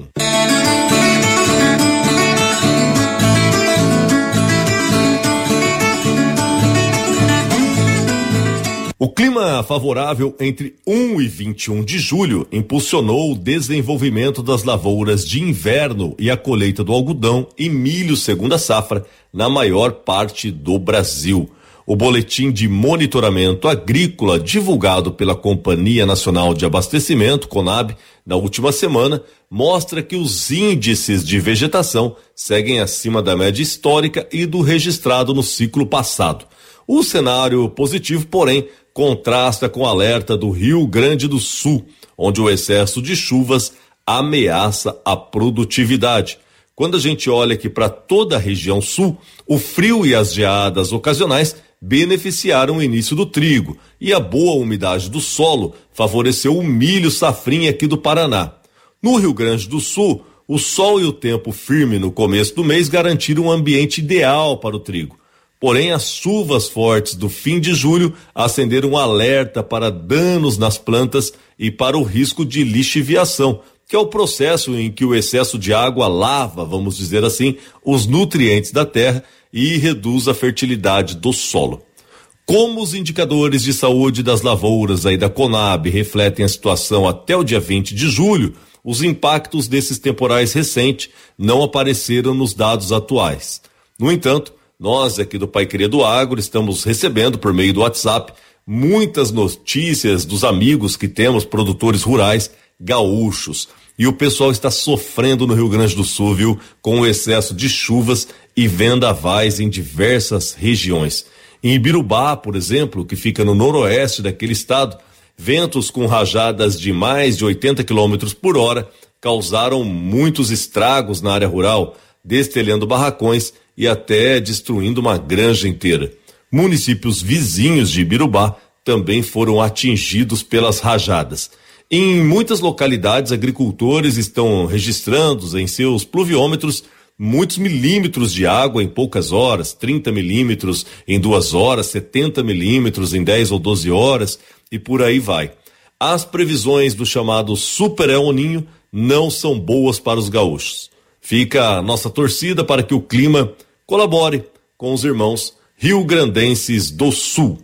Speaker 20: O clima favorável entre um e vinte e um de julho impulsionou o desenvolvimento das lavouras de inverno e a colheita do algodão e milho segunda safra na maior parte do Brasil. O boletim de monitoramento agrícola divulgado pela Companhia Nacional de Abastecimento, Conab, na última semana, mostra que os índices de vegetação seguem acima da média histórica e do registrado no ciclo passado. O cenário positivo, porém, contrasta com o alerta do Rio Grande do Sul, onde o excesso de chuvas ameaça a produtividade. Quando a gente olha aqui para toda a região sul, o frio e as geadas ocasionais beneficiaram o início do trigo e a boa umidade do solo favoreceu o milho safrinha aqui do Paraná. No Rio Grande do Sul, o sol e o tempo firme no começo do mês garantiram um ambiente ideal para o trigo. Porém, as chuvas fortes do fim de julho acenderam um alerta para danos nas plantas e para o risco de lixiviação, que é o processo em que o excesso de água lava, vamos dizer assim, os nutrientes da terra e reduz a fertilidade do solo. Como os indicadores de saúde das lavouras aí da Conab refletem a situação até o dia vinte de julho, os impactos desses temporais recentes não apareceram nos dados atuais. No entanto, nós aqui do Paiquerê do Agro estamos recebendo por meio do WhatsApp muitas notícias dos amigos que temos, produtores rurais gaúchos. E o pessoal está sofrendo no Rio Grande do Sul, viu? Com o excesso de chuvas e vendavais em diversas regiões. Em Ibirubá, por exemplo, que fica no noroeste daquele estado, ventos com rajadas de mais de oitenta quilômetros por hora causaram muitos estragos na área rural, destelhando barracões e até destruindo uma granja inteira. Municípios vizinhos de Ibirubá também foram atingidos pelas rajadas. Em muitas localidades, agricultores estão registrando em seus pluviômetros muitos milímetros de água em poucas horas, trinta milímetros em duas horas, setenta milímetros em dez ou doze horas e por aí vai. As previsões do chamado Super El Niño não são boas para os gaúchos. Fica a nossa torcida para que o clima colabore com os irmãos rio-grandenses do Sul.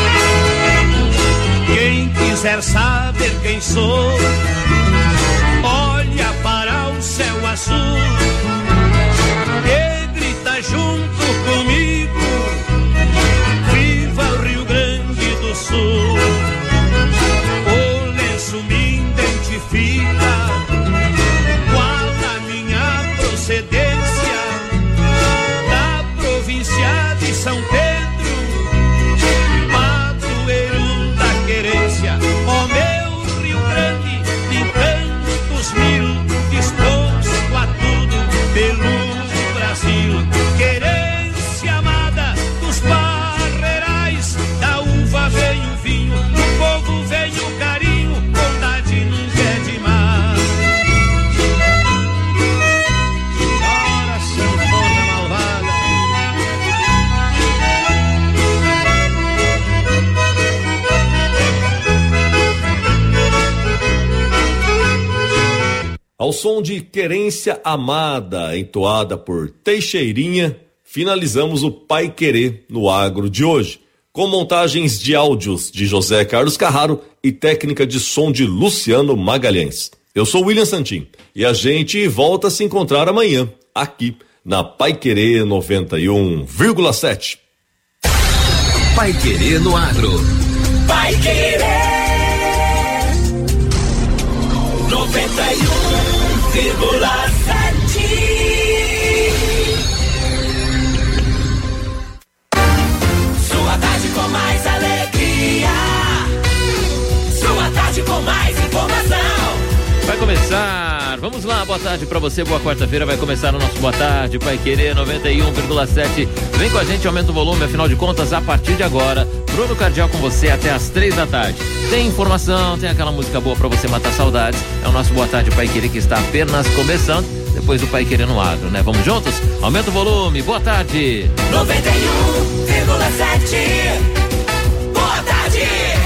Speaker 12: Quem quiser saber quem sou, olha para o céu azul e grita junto comigo: viva o Rio Grande do Sul. O lenço me identifica, qual a minha procedência, da província de São Pedro, padroeiro da querência. Ó meu Rio Grande, em tantos mil, disposto a tudo.
Speaker 20: Ao som de Querência Amada, entoada por Teixeirinha, finalizamos o Pai Querer no Agro de hoje, com montagens de áudios de José Carlos Carraro e técnica de som de Luciano Magalhães. Eu sou William Santin e a gente volta a se encontrar amanhã, aqui na Pai Querer noventa e um vírgula sete.
Speaker 17: Pai Querer no Agro.
Speaker 12: Pai Querer noventa e um vírgula sete. Sua tarde com mais alegria. Sua tarde com mais informação.
Speaker 21: Vai começar, vamos lá, boa tarde pra você, boa quarta-feira, vai começar o nosso Boa Tarde, Pai Querer noventa e um vírgula sete, vem com a gente, aumenta o volume, afinal de contas, a partir de agora, Bruno Cardial com você até as três da tarde, tem informação, tem aquela música boa pra você matar saudades, é o nosso Boa Tarde, Pai Querer, que está apenas começando, depois do Pai Querer no Agro, né, vamos juntos? Aumenta o volume, boa tarde!
Speaker 12: noventa e um vírgula sete, boa tarde!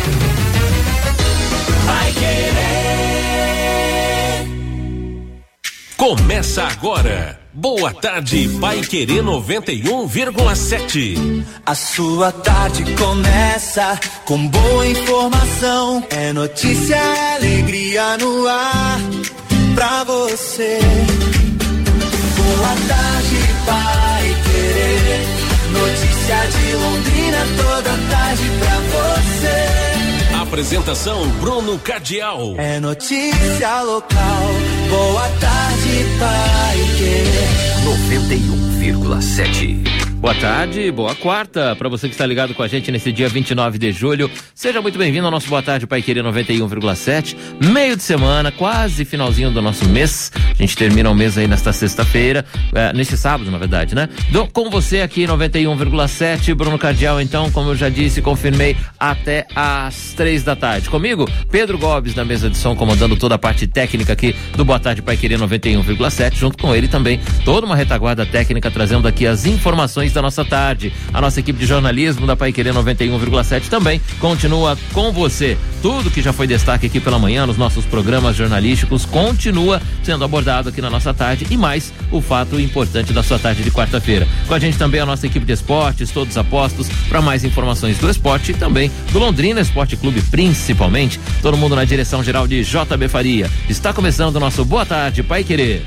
Speaker 12: Pai Querer.
Speaker 17: Começa agora. Boa tarde, Pai Querer noventa e um vírgula sete.
Speaker 12: A sua tarde começa com boa informação. É notícia, alegria no ar pra você. Boa tarde, Pai Querer. Notícia de Londrina toda tarde pra você.
Speaker 17: Apresentação Bruno Cardial.
Speaker 12: É notícia local. Boa tarde, Pai Querer
Speaker 17: noventa e um vírgula sete.
Speaker 21: Boa tarde, boa quarta, para você que está ligado com a gente nesse dia vinte e nove de julho, seja muito bem-vindo ao nosso Boa Tarde Pai Querer noventa e um vírgula sete, meio de semana, quase finalzinho do nosso mês, a gente termina o mês aí nesta sexta-feira, é, nesse sábado na verdade, né? Do, com você aqui noventa e um vírgula sete, Bruno Cardial, então, como eu já disse, confirmei, até às três da tarde. Comigo, Pedro Gobes na mesa de som, comandando toda a parte técnica aqui do Boa Tarde Pai Querer noventa e um vírgula sete, junto com ele também, toda uma retaguarda técnica, trazendo aqui as informações da nossa tarde. A nossa equipe de jornalismo da Pai Querer noventa e um vírgula sete também continua com você. Tudo que já foi destaque aqui pela manhã nos nossos programas jornalísticos continua sendo abordado aqui na nossa tarde e mais o fato importante da sua tarde de quarta-feira. Com a gente também a nossa equipe de esportes, todos apostos para mais informações do esporte e também do Londrina Esporte Clube, principalmente. Todo mundo na direção geral de J B Faria. Está começando o nosso Boa Tarde Pai Querer.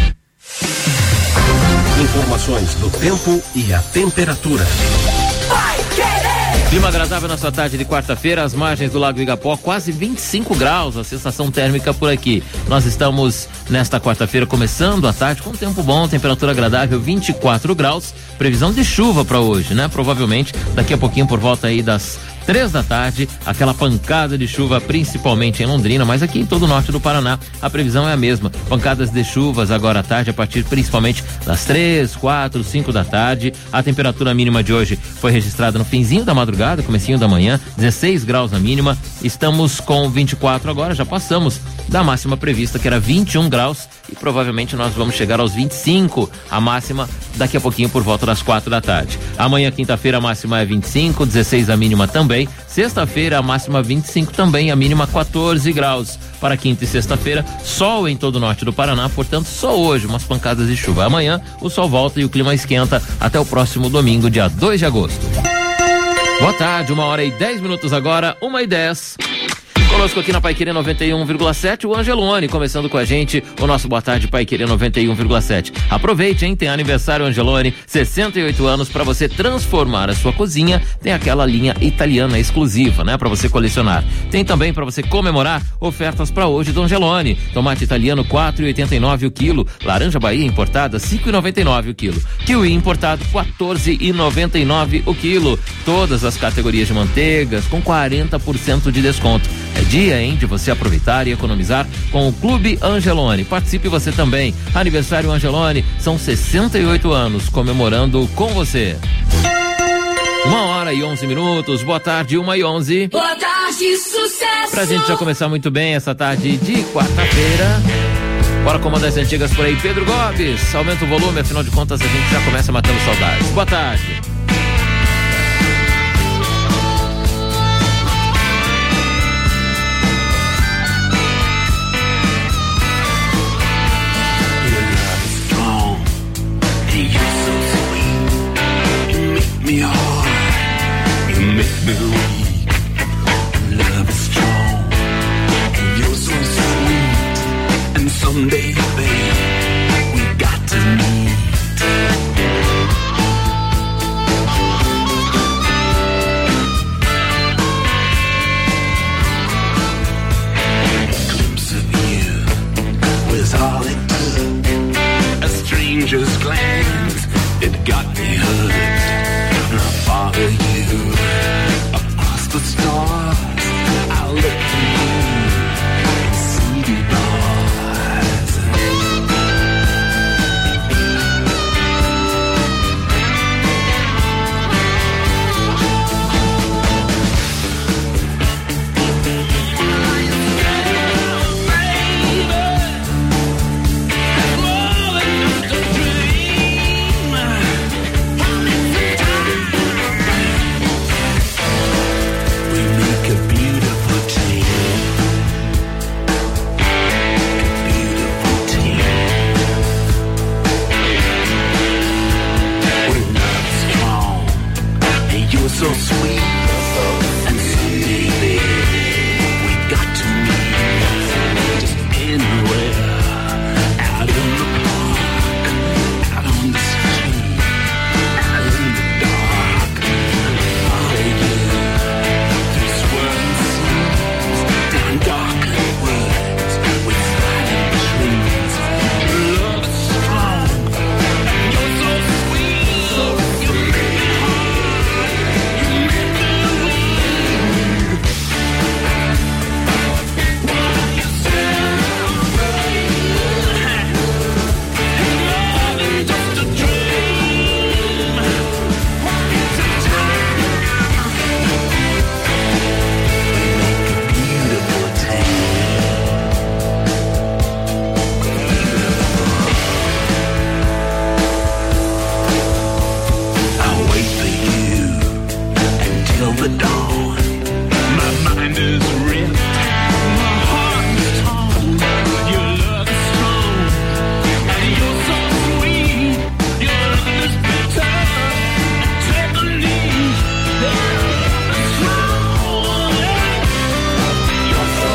Speaker 17: Informações do tempo e a temperatura.
Speaker 12: Pai Querer.
Speaker 21: Clima agradável na sua tarde de quarta-feira, às margens do Lago Igapó, quase vinte e cinco graus, a sensação térmica por aqui. Nós estamos nesta quarta-feira começando a tarde com tempo bom, temperatura agradável, vinte e quatro graus, previsão de chuva para hoje, né? Provavelmente daqui a pouquinho por volta aí das três da tarde, aquela pancada de chuva principalmente em Londrina, mas aqui em todo o norte do Paraná a previsão é a mesma, pancadas de chuvas agora à tarde a partir principalmente das três, quatro, cinco da tarde. A temperatura mínima de hoje foi registrada no finzinho da madrugada, comecinho da manhã, dezesseis graus na mínima, estamos com vinte e quatro agora, já passamos da máxima prevista que era vinte e um graus e provavelmente nós vamos chegar aos vinte e cinco, a máxima daqui a pouquinho por volta das quatro da tarde. Amanhã quinta-feira a máxima é vinte e cinco, dezesseis a mínima também. Sexta-feira a máxima vinte e cinco também, a mínima quatorze graus. Para quinta e sexta-feira, sol em todo o norte do Paraná, portanto só hoje umas pancadas de chuva. Amanhã o sol volta e o clima esquenta até o próximo domingo, dia dois de agosto. Boa tarde, uma hora e dez minutos agora, uma e dez. Conosco aqui na Pai Querer noventa e um vírgula sete, o Angelone, começando com a gente o nosso Boa Tarde Pai Querer noventa e um vírgula sete. Aproveite, hein? Tem aniversário Angelone, sessenta e oito anos, para você transformar a sua cozinha. Tem aquela linha italiana exclusiva, né? Para você colecionar. Tem também para você comemorar ofertas para hoje do Angelone. Tomate italiano quatro e oitenta e nove o quilo, laranja Bahia importada cinco e noventa e nove o quilo, kiwi importado quatorze e noventa e nove o quilo. Todas as categorias de manteigas com quarenta por cento de desconto. É dia, hein, de você aproveitar e economizar com o Clube Angelone. Participe você também. Aniversário Angelone, são sessenta e oito anos, comemorando com você. Uma hora e onze minutos, boa tarde, uma e onze.
Speaker 12: Boa tarde, sucesso!
Speaker 21: Pra gente já começar muito bem essa tarde de quarta-feira. Bora com uma das antigas por aí, Pedro Gobes. Aumenta o volume, afinal de contas a gente já começa matando saudades. Boa tarde.
Speaker 12: me weak. Love is strong, and you're so sweet. And someday, babe, we got to meet. Glimpse of you was all it took. A stranger's glance, it got me hooked. And I follow you across the stars. I look for you and see the bars. So sweet, and someday, babe, we got to meet. Just anywhere, out in the park, out on the street, out in the dark. Follow you through swirling seas, down darkened woods with silent trees. Your love is strong, and you're so sweet. So you make me hard. The dawn, my mind is ripped, my heart is torn. Your love is strong, and you're so sweet. Your love is bitter, take a lead. Your love is strong, you're so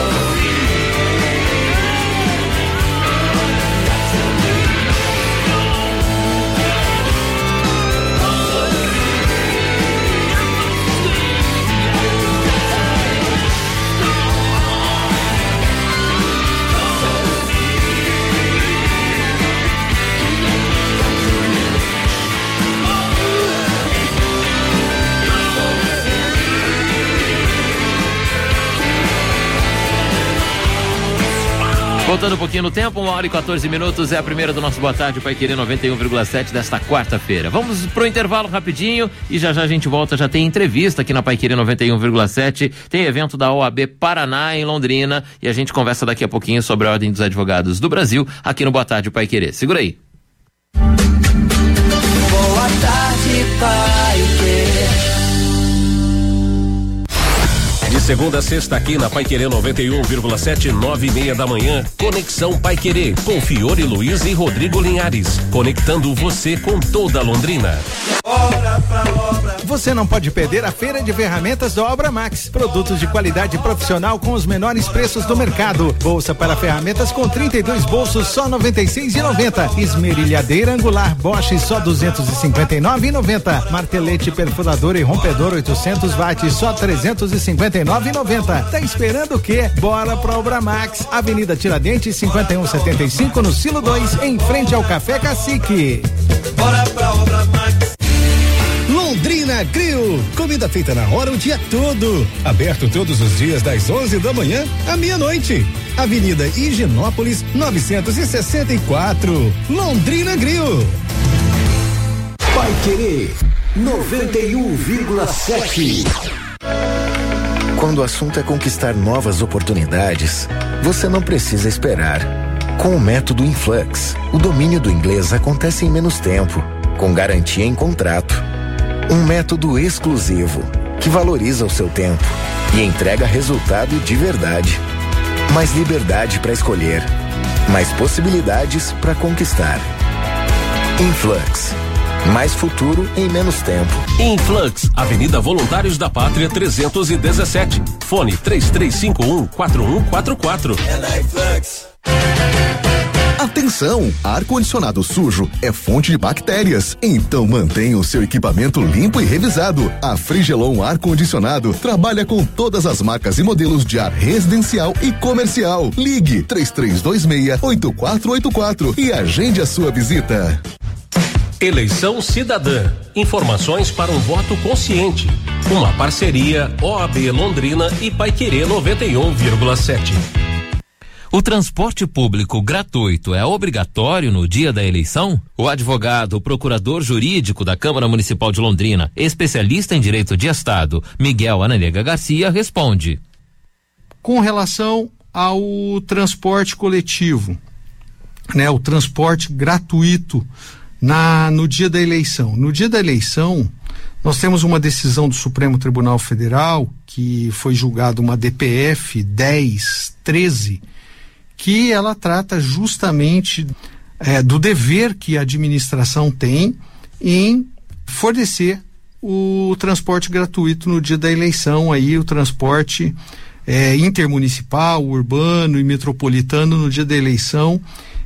Speaker 21: Voltando um pouquinho no tempo, uma hora e quatorze minutos, é a primeira do nosso Boa Tarde Paiquerê noventa e um vírgula sete desta quarta-feira. Vamos pro intervalo rapidinho e já já a gente volta, já tem entrevista aqui na Paiquerê noventa e um vírgula sete, tem evento da O A B Paraná em Londrina e a gente conversa daqui a pouquinho sobre a Ordem dos Advogados do Brasil aqui no Boa Tarde Paiquerê. Segura aí.
Speaker 12: Boa tarde, Paiquerê.
Speaker 9: De segunda a sexta aqui na Paiquerê noventa e um vírgula sete, nove e meia da manhã, Conexão Paiquerê, com Fiore Luiz e Rodrigo Linhares, conectando você com toda Londrina.
Speaker 8: Obra pra obra. Você não pode perder a feira de ferramentas da Obra Max. Produtos de qualidade profissional com os menores preços do mercado. Bolsa para ferramentas com trinta e dois bolsos só noventa e seis reais e noventa centavos. Esmerilhadeira angular Bosch só duzentos e cinquenta e nove reais e noventa centavos. Martelete perfurador e rompedor oitocentos watts só trezentos e cinquenta e nove reais e noventa centavos. Tá esperando o quê? Bora pra Obra Max. Avenida Tiradentes cinquenta e um setenta e cinco no Silo dois, em frente ao Café Cacique.
Speaker 12: Bora pra Obra Max.
Speaker 5: Londrina Grill, comida feita na hora o dia todo, aberto todos os dias das onze da manhã à meia-noite. Avenida Higienópolis novecentos e sessenta e quatro, Londrina Grill.
Speaker 13: Paiquerê noventa e um vírgula sete.
Speaker 6: Quando o assunto é conquistar novas oportunidades, você não precisa esperar. Com o método Influx, o domínio do inglês acontece em menos tempo, com garantia em contrato. Um método exclusivo, que valoriza o seu tempo e entrega resultado de verdade. Mais liberdade para escolher, mais possibilidades para conquistar. Influx,
Speaker 7: Mais futuro em menos tempo.
Speaker 9: Influx, Avenida Voluntários da Pátria trezentos e dezessete. Fone três três cinco um, quatro um quatro quatro.
Speaker 7: É na Influx.
Speaker 22: Atenção! Ar-condicionado sujo é fonte de bactérias. Então mantenha o seu equipamento limpo e revisado. A Frigelon Ar-Condicionado trabalha com todas as marcas e modelos de ar residencial e comercial. Ligue três três dois seis, oito quatro oito quatro e agende a sua visita.
Speaker 9: Eleição Cidadã. Informações para um voto consciente. Uma parceria O A B Londrina e Paiquerê noventa e um vírgula sete.
Speaker 21: O transporte público gratuito é obrigatório no dia da eleição? O advogado, o procurador jurídico da Câmara Municipal de Londrina, especialista em direito de Estado, Miguel Ananega Garcia, responde.
Speaker 23: Com relação ao transporte coletivo, né, o transporte gratuito na, no dia da eleição. No dia da eleição, nós temos uma decisão do Supremo Tribunal Federal, que foi julgada uma D P F dez treze, que ela trata justamente é, do dever que a administração tem em fornecer o transporte gratuito no dia da eleição, aí o transporte é, intermunicipal, urbano e metropolitano no dia da eleição,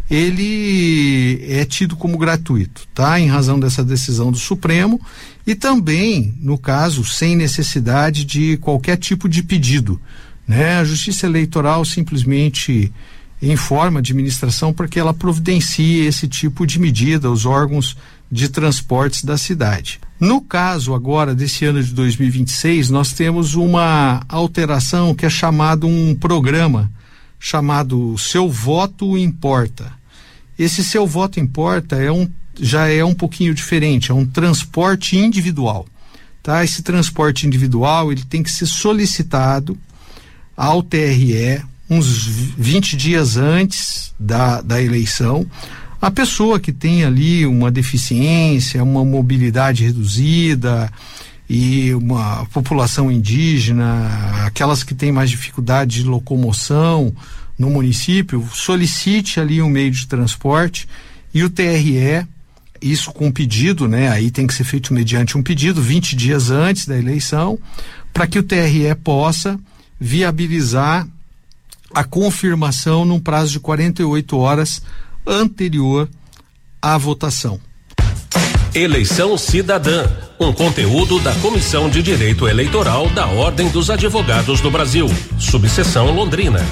Speaker 23: ele é tido como gratuito, tá? Em razão dessa decisão do Supremo e também, no caso, sem necessidade de qualquer tipo de pedido, né? A Justiça Eleitoral simplesmente informa a administração para que ela providencie esse tipo de medida, os órgãos de transportes da cidade. No caso agora desse ano de dois mil e vinte e seis, nós temos uma alteração que é chamado um programa chamado Seu Voto Importa. Esse Seu Voto Importa é um, já é um pouquinho diferente, é um transporte individual, tá? Esse transporte individual, ele tem que ser solicitado ao T R E uns vinte dias antes da, da eleição. A pessoa que tem ali uma deficiência, uma mobilidade reduzida e uma população indígena, aquelas que têm mais dificuldade de locomoção no município, solicite ali um meio de transporte e o T R E, isso com pedido, né? Aí tem que ser feito mediante um pedido vinte dias antes da eleição, para que o T R E possa viabilizar a confirmação num prazo de quarenta e oito horas anterior à votação.
Speaker 9: Eleição Cidadã, um conteúdo da Comissão de Direito Eleitoral da Ordem dos Advogados do Brasil, subseção Londrina.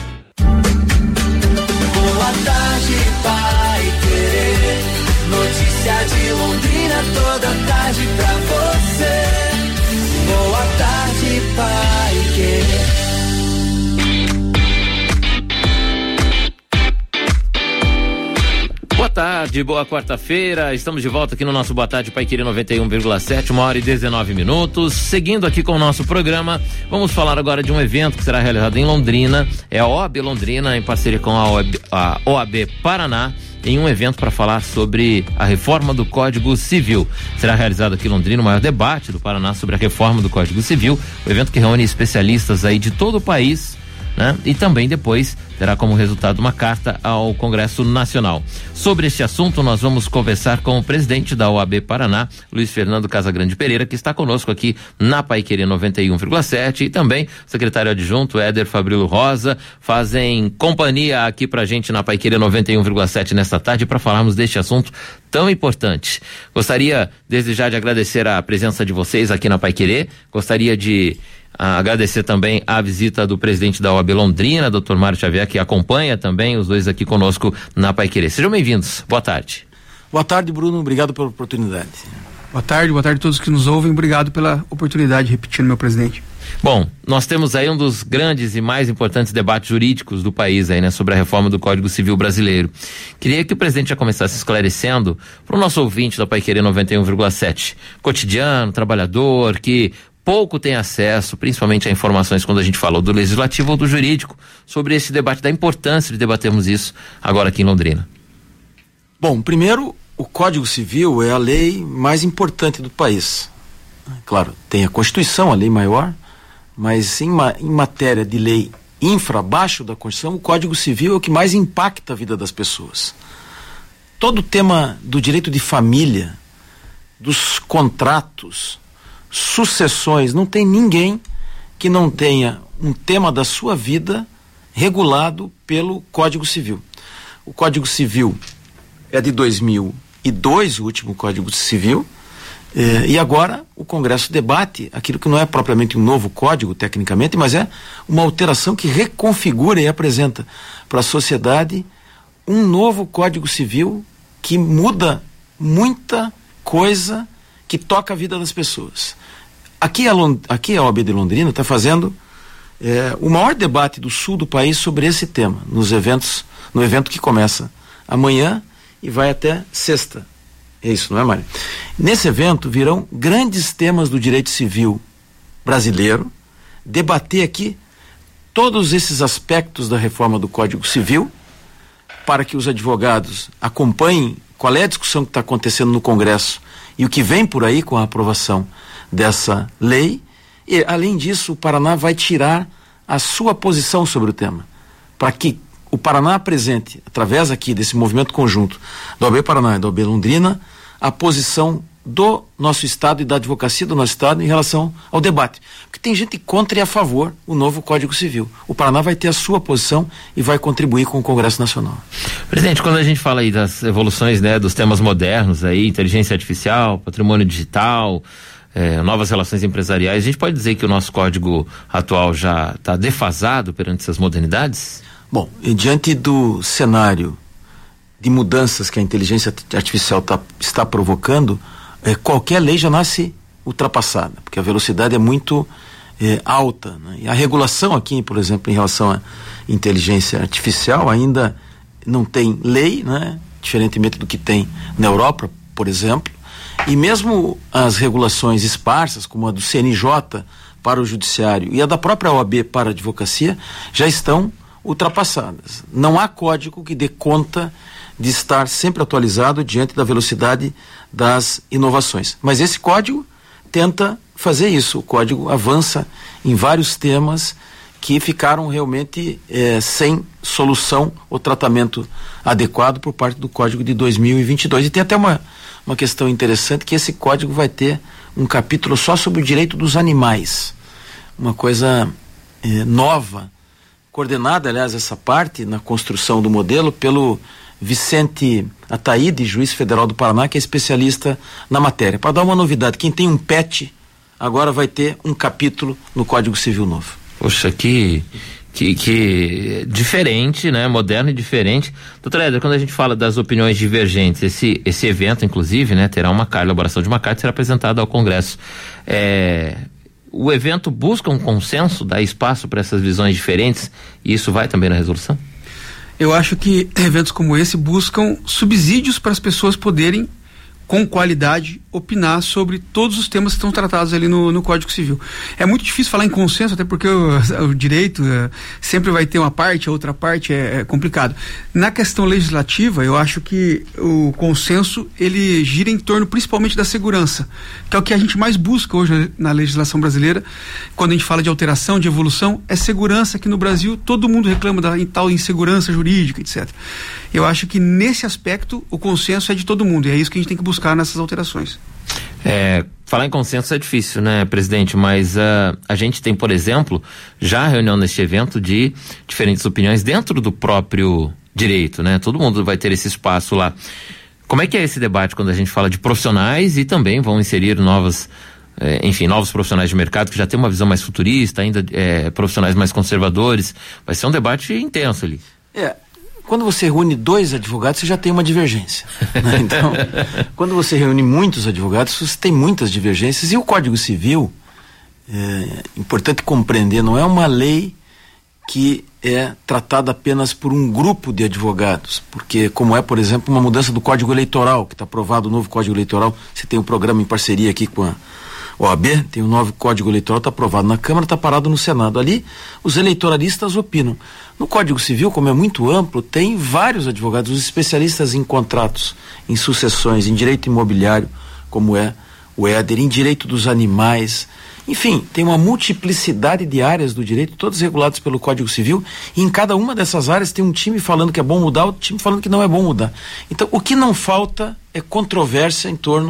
Speaker 12: Boa tarde, Paiquerê, notícia de Londrina toda tarde pra você. Boa tarde, Paiquerê.
Speaker 21: Boa tarde, boa quarta-feira, estamos de volta aqui no nosso Boa Tarde Paiquerê noventa e um vírgula sete, uma hora e dezenove minutos. Seguindo aqui com o nosso programa, vamos falar agora de um evento que será realizado em Londrina, é a O A B Londrina, em parceria com a O A B, a O A B Paraná, em um evento para falar sobre a reforma do Código Civil. Será realizado aqui em Londrina o maior debate do Paraná sobre a reforma do Código Civil, o evento que reúne especialistas aí de todo o país, né? E também depois terá como resultado uma carta ao Congresso Nacional. Sobre este assunto, nós vamos conversar com o presidente da O A B Paraná, Luiz Fernando Casagrande Pereira, que está conosco aqui na Paiquerê noventa e um vírgula sete, e também o secretário adjunto Éder Fabrilo Rosa, fazem companhia aqui pra gente na Paiquerê noventa e um vírgula sete nesta tarde para falarmos deste assunto tão importante. Gostaria desde já de agradecer a presença de vocês aqui na Paiquerê, gostaria de Ah, agradecer também a visita do presidente da O A B Londrina, doutor Mário Xavier, que acompanha também os dois aqui conosco na Paiquerê. Sejam bem-vindos. Boa tarde.
Speaker 24: Boa tarde, Bruno. Obrigado pela oportunidade.
Speaker 25: Boa tarde, boa tarde a todos que nos ouvem. Obrigado pela oportunidade, repetindo, meu presidente.
Speaker 21: Bom, nós temos aí um dos grandes e mais importantes debates jurídicos do país aí, né, sobre a reforma do Código Civil brasileiro. Queria que o presidente já começasse esclarecendo para o nosso ouvinte da Paiquerê noventa e um vírgula sete, cotidiano, trabalhador, que pouco tem acesso, principalmente a informações quando a gente fala do legislativo ou do jurídico, sobre esse debate, da importância de debatermos isso agora aqui em Londrina.
Speaker 24: Bom, primeiro, o Código Civil é a lei mais importante do país. Claro, tem a Constituição, a lei maior, mas em, ma- em matéria de lei infra, abaixo da Constituição, o Código Civil é o que mais impacta a vida das pessoas. Todo o tema do direito de família dos contratos, sucessões, não tem ninguém que não tenha um tema da sua vida regulado pelo Código Civil. O Código Civil é de dois mil e dois, o último Código Civil, eh, e agora o Congresso debate aquilo que não é propriamente um novo código, tecnicamente, mas é uma alteração que reconfigura e apresenta para a sociedade um novo Código Civil que muda muita coisa que toca a vida das pessoas. Aqui a, Lond- aqui a O A B de Londrina está fazendo é, o maior debate do sul do país sobre esse tema, nos eventos, no evento que começa amanhã e vai até sexta. É isso, não é, Mário? Nesse evento virão grandes temas do direito civil brasileiro, debater aqui todos esses aspectos da reforma do Código Civil, para que os advogados acompanhem qual é a discussão que está acontecendo no Congresso e o que vem por aí com a aprovação dessa lei. E, além disso, o Paraná vai tirar a sua posição sobre o tema, para que o Paraná apresente, através aqui desse movimento conjunto da O A B Paraná e da O A B Londrina, a posição do nosso Estado e da advocacia do nosso Estado em relação ao debate. Porque tem gente contra e a favor o novo Código Civil. O Paraná vai ter a sua posição e vai contribuir com o Congresso Nacional.
Speaker 21: Presidente, quando a gente fala aí das evoluções, né, dos temas modernos aí, inteligência artificial, patrimônio digital, eh, novas relações empresariais, a gente pode dizer que o nosso código atual já está defasado perante essas modernidades?
Speaker 24: Bom, e diante do cenário de mudanças que a inteligência artificial tá, está provocando, eh, qualquer lei já nasce ultrapassada, porque a velocidade é muito eh, alta, né? E a regulação aqui, por exemplo, em relação à inteligência artificial, ainda não tem lei, né? Diferentemente do que tem na Europa, por exemplo, e mesmo as regulações esparsas, como a do C N J para o judiciário e a da própria O A B para a advocacia, já estão ultrapassadas. Não há código que dê conta de estar sempre atualizado diante da velocidade das inovações. Mas esse código tenta fazer isso. O código avança em vários temas que ficaram realmente eh, sem solução ou tratamento adequado por parte do código de dois mil e vinte e dois. E tem até uma, uma questão interessante, que esse código vai ter um capítulo só sobre o direito dos animais. Uma coisa eh, nova, coordenada, aliás, essa parte na construção do modelo pelo Vicente Ataíde, juiz federal do Paraná, que é especialista na matéria. Para dar uma novidade, quem tem um pet agora vai ter um capítulo no Código Civil novo.
Speaker 21: Poxa, que, que, que diferente, né? Moderno e diferente. Doutor Éder, quando a gente fala das opiniões divergentes, esse, esse evento, inclusive, né, terá uma carta, elaboração de uma carta, será apresentada ao Congresso. É, o evento busca um consenso, dá espaço para essas visões diferentes, e isso vai também na resolução?
Speaker 25: Eu acho que eventos como esse buscam subsídios para as pessoas poderem, com qualidade, opinar sobre todos os temas que estão tratados ali no, no Código Civil. É muito difícil falar em consenso, até porque o, o direito é, sempre vai ter uma parte, a outra parte é, é complicado. Na questão legislativa, eu acho que o consenso, ele gira em torno principalmente da segurança, que é o que a gente mais busca hoje na legislação brasileira. Quando a gente fala de alteração, de evolução, é segurança, que no Brasil todo mundo reclama da tal insegurança jurídica, etcétera. Eu acho que nesse aspecto o consenso é de todo mundo, e é isso que a gente tem que buscar nessas alterações.
Speaker 21: É, falar em consenso é difícil, né, presidente? Mas uh, a gente tem, por exemplo, já a reunião neste evento de diferentes opiniões dentro do próprio direito, né? Todo mundo vai ter esse espaço lá. Como é que é esse debate quando a gente fala de profissionais e também vão inserir novas, eh, enfim, novos profissionais de mercado que já tem uma visão mais futurista, ainda eh, profissionais mais conservadores? Vai ser um debate intenso ali.
Speaker 24: É. Quando você reúne dois advogados, você já tem uma divergência, né? Então, quando você reúne muitos advogados, você tem muitas divergências. E o Código Civil, é importante compreender, não é uma lei que é tratada apenas por um grupo de advogados, porque como é, por exemplo, uma mudança do Código Eleitoral, que está aprovado o novo Código Eleitoral, você tem um programa em parceria aqui com a O A B, tem um novo Código Eleitoral, está aprovado na Câmara, está parado no Senado. Ali, os eleitoralistas opinam. No Código Civil, como é muito amplo, tem vários advogados, os especialistas em contratos, em sucessões, em direito imobiliário, como é o Éder, em direito dos animais. Enfim, tem uma multiplicidade de áreas do direito, todas reguladas pelo Código Civil, e em cada uma dessas áreas tem um time falando que é bom mudar, outro time falando que não é bom mudar. Então, o que não falta é controvérsia em torno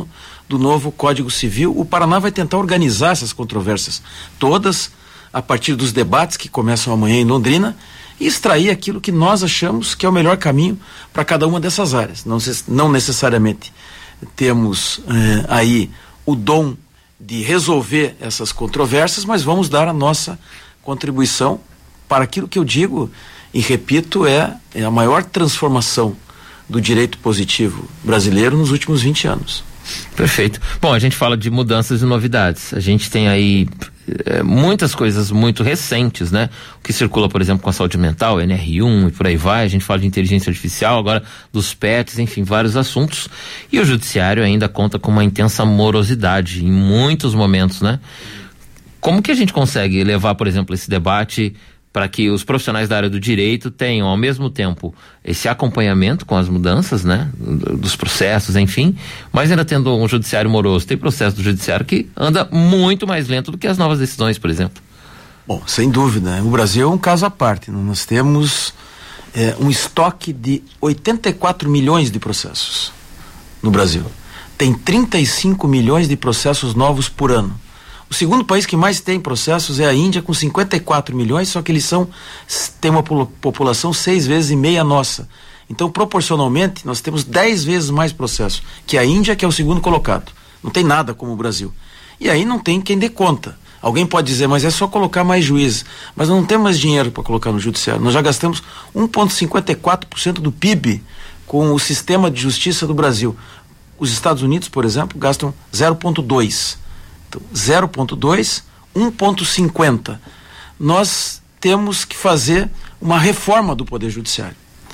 Speaker 24: do novo Código Civil. O Paraná vai tentar organizar essas controvérsias todas a partir dos debates que começam amanhã em Londrina e extrair aquilo que nós achamos que é o melhor caminho para cada uma dessas áreas. Não, não necessariamente temos eh, aí o dom de resolver essas controvérsias, mas vamos dar a nossa contribuição para aquilo que eu digo e repito, é, é a maior transformação do direito positivo brasileiro nos últimos vinte anos.
Speaker 21: Perfeito. Bom, a gente fala de mudanças e novidades. A gente tem aí é, muitas coisas muito recentes, né? O que circula, por exemplo, com a saúde mental, N R um e por aí vai. A gente fala de inteligência artificial, agora dos pets, enfim, vários assuntos. E o judiciário ainda conta com uma intensa morosidade em muitos momentos, né? Como que a gente consegue levar, por exemplo, esse debate para que os profissionais da área do direito tenham, ao mesmo tempo, esse acompanhamento com as mudanças, né, dos processos, enfim, mas ainda tendo um judiciário moroso? Tem processo do judiciário que anda muito mais lento do que as novas decisões, por exemplo.
Speaker 24: Bom, sem dúvida, o Brasil é um caso à parte. Nós temos é, um estoque de oitenta e quatro milhões de processos no Brasil. Tem trinta e cinco milhões de processos novos por ano. O segundo país que mais tem processos é a Índia, com cinquenta e quatro milhões, só que eles são, têm uma população seis vezes e meia nossa. Então, proporcionalmente, nós temos dez vezes mais processos que a Índia, que é o segundo colocado. Não tem nada como o Brasil. E aí não tem quem dê conta. Alguém pode dizer, mas é só colocar mais juízes. Mas não temos mais dinheiro para colocar no judiciário. Nós já gastamos um vírgula cinquenta e quatro por cento do P I B com o sistema de justiça do Brasil. Os Estados Unidos, por exemplo, gastam zero vírgula dois por cento. Então, zero vírgula dois, um vírgula cinquenta. Nós temos que fazer uma reforma do Poder Judiciário.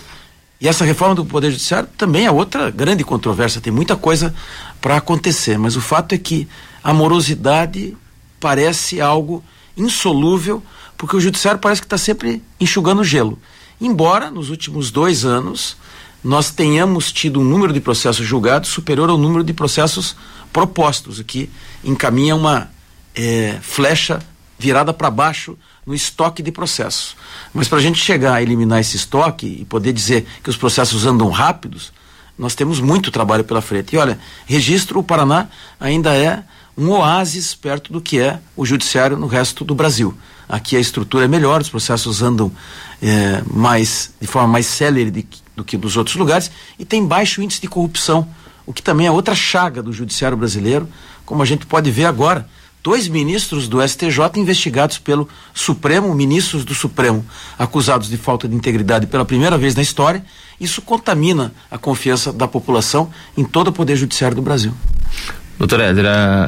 Speaker 24: E essa reforma do Poder Judiciário também é outra grande controvérsia, tem muita coisa para acontecer, mas o fato é que a morosidade parece algo insolúvel, porque o Judiciário parece que está sempre enxugando gelo. Embora, nos últimos dois anos, nós tenhamos tido um número de processos julgados superior ao número de processos propostos, o que encaminha uma é, flecha virada para baixo no estoque de processos. Mas para a gente chegar a eliminar esse estoque e poder dizer que os processos andam rápidos, nós temos muito trabalho pela frente. E olha, registro, o Paraná ainda é um oásis perto do que é o judiciário no resto do Brasil. Aqui a estrutura é melhor, os processos andam é, mais, de forma mais célere de, do que nos outros lugares e tem baixo índice de corrupção, o que também é outra chaga do judiciário brasileiro, como a gente pode ver agora. Dois ministros do S T J investigados pelo Supremo, ministros do Supremo, acusados de falta de integridade pela primeira vez na história. Isso contamina a confiança da população em todo o Poder Judiciário do Brasil.
Speaker 21: Doutor Éder,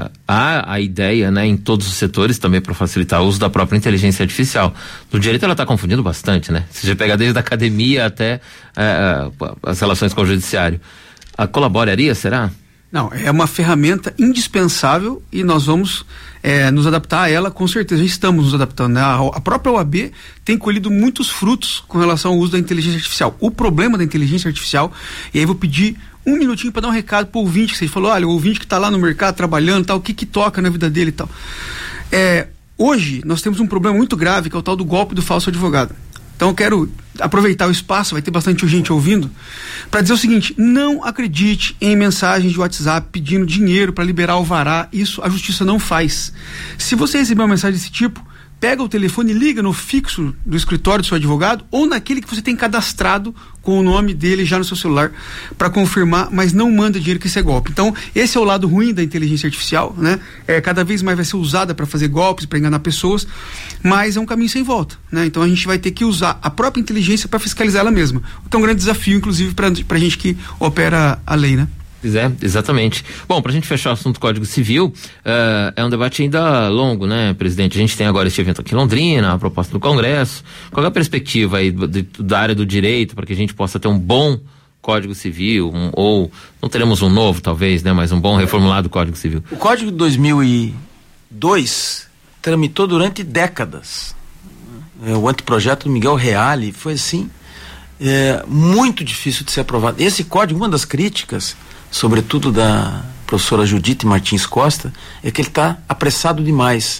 Speaker 21: há a ideia, né, em todos os setores também para facilitar o uso da própria inteligência artificial. No direito ela está confundindo bastante, né? Se já pega desde a academia até é, as relações com o judiciário. A colaboraria, será?
Speaker 25: Não, é uma ferramenta indispensável e nós vamos é, nos adaptar a ela, com certeza. Já estamos nos adaptando, né? A, a própria O A B tem colhido muitos frutos com relação ao uso da inteligência artificial. O problema da inteligência artificial, e aí vou pedir um minutinho para dar um recado para o ouvinte, que você falou, olha, o ouvinte que está lá no mercado trabalhando, tal, o que que toca na vida dele e tal. É, hoje nós temos um problema muito grave, que é o tal do golpe do falso advogado. Então eu quero aproveitar o espaço, vai ter bastante gente ouvindo, para dizer o seguinte: não acredite em mensagens de WhatsApp pedindo dinheiro para liberar alvará. Isso a justiça não faz. Se você receber uma mensagem desse tipo, pega o telefone e liga no fixo do escritório do seu advogado ou naquele que você tem cadastrado com o nome dele já no seu celular para confirmar, mas não manda dinheiro, que isso é golpe. Então, esse é o lado ruim da inteligência artificial, né? É, cada vez mais vai ser usada para fazer golpes, para enganar pessoas, mas é um caminho sem volta, né? Então a gente vai ter que usar a própria inteligência para fiscalizar ela mesma. Então é um grande desafio, inclusive, para a gente que opera a lei, né?
Speaker 21: É, exatamente. Bom, pra gente fechar o assunto do Código Civil, uh, é um debate ainda longo, né, presidente? A gente tem agora esse evento aqui em Londrina, a proposta do Congresso. Qual é a perspectiva aí do, do, da área do direito para que a gente possa ter um bom Código Civil, um, ou não teremos um novo, talvez, né, mas um bom reformulado Código Civil?
Speaker 24: O Código de dois mil e dois tramitou durante décadas. É, o anteprojeto do Miguel Reale foi, assim, é, muito difícil de ser aprovado. Esse código, uma das críticas, sobretudo da professora Judite Martins Costa, é que ele está apressado demais.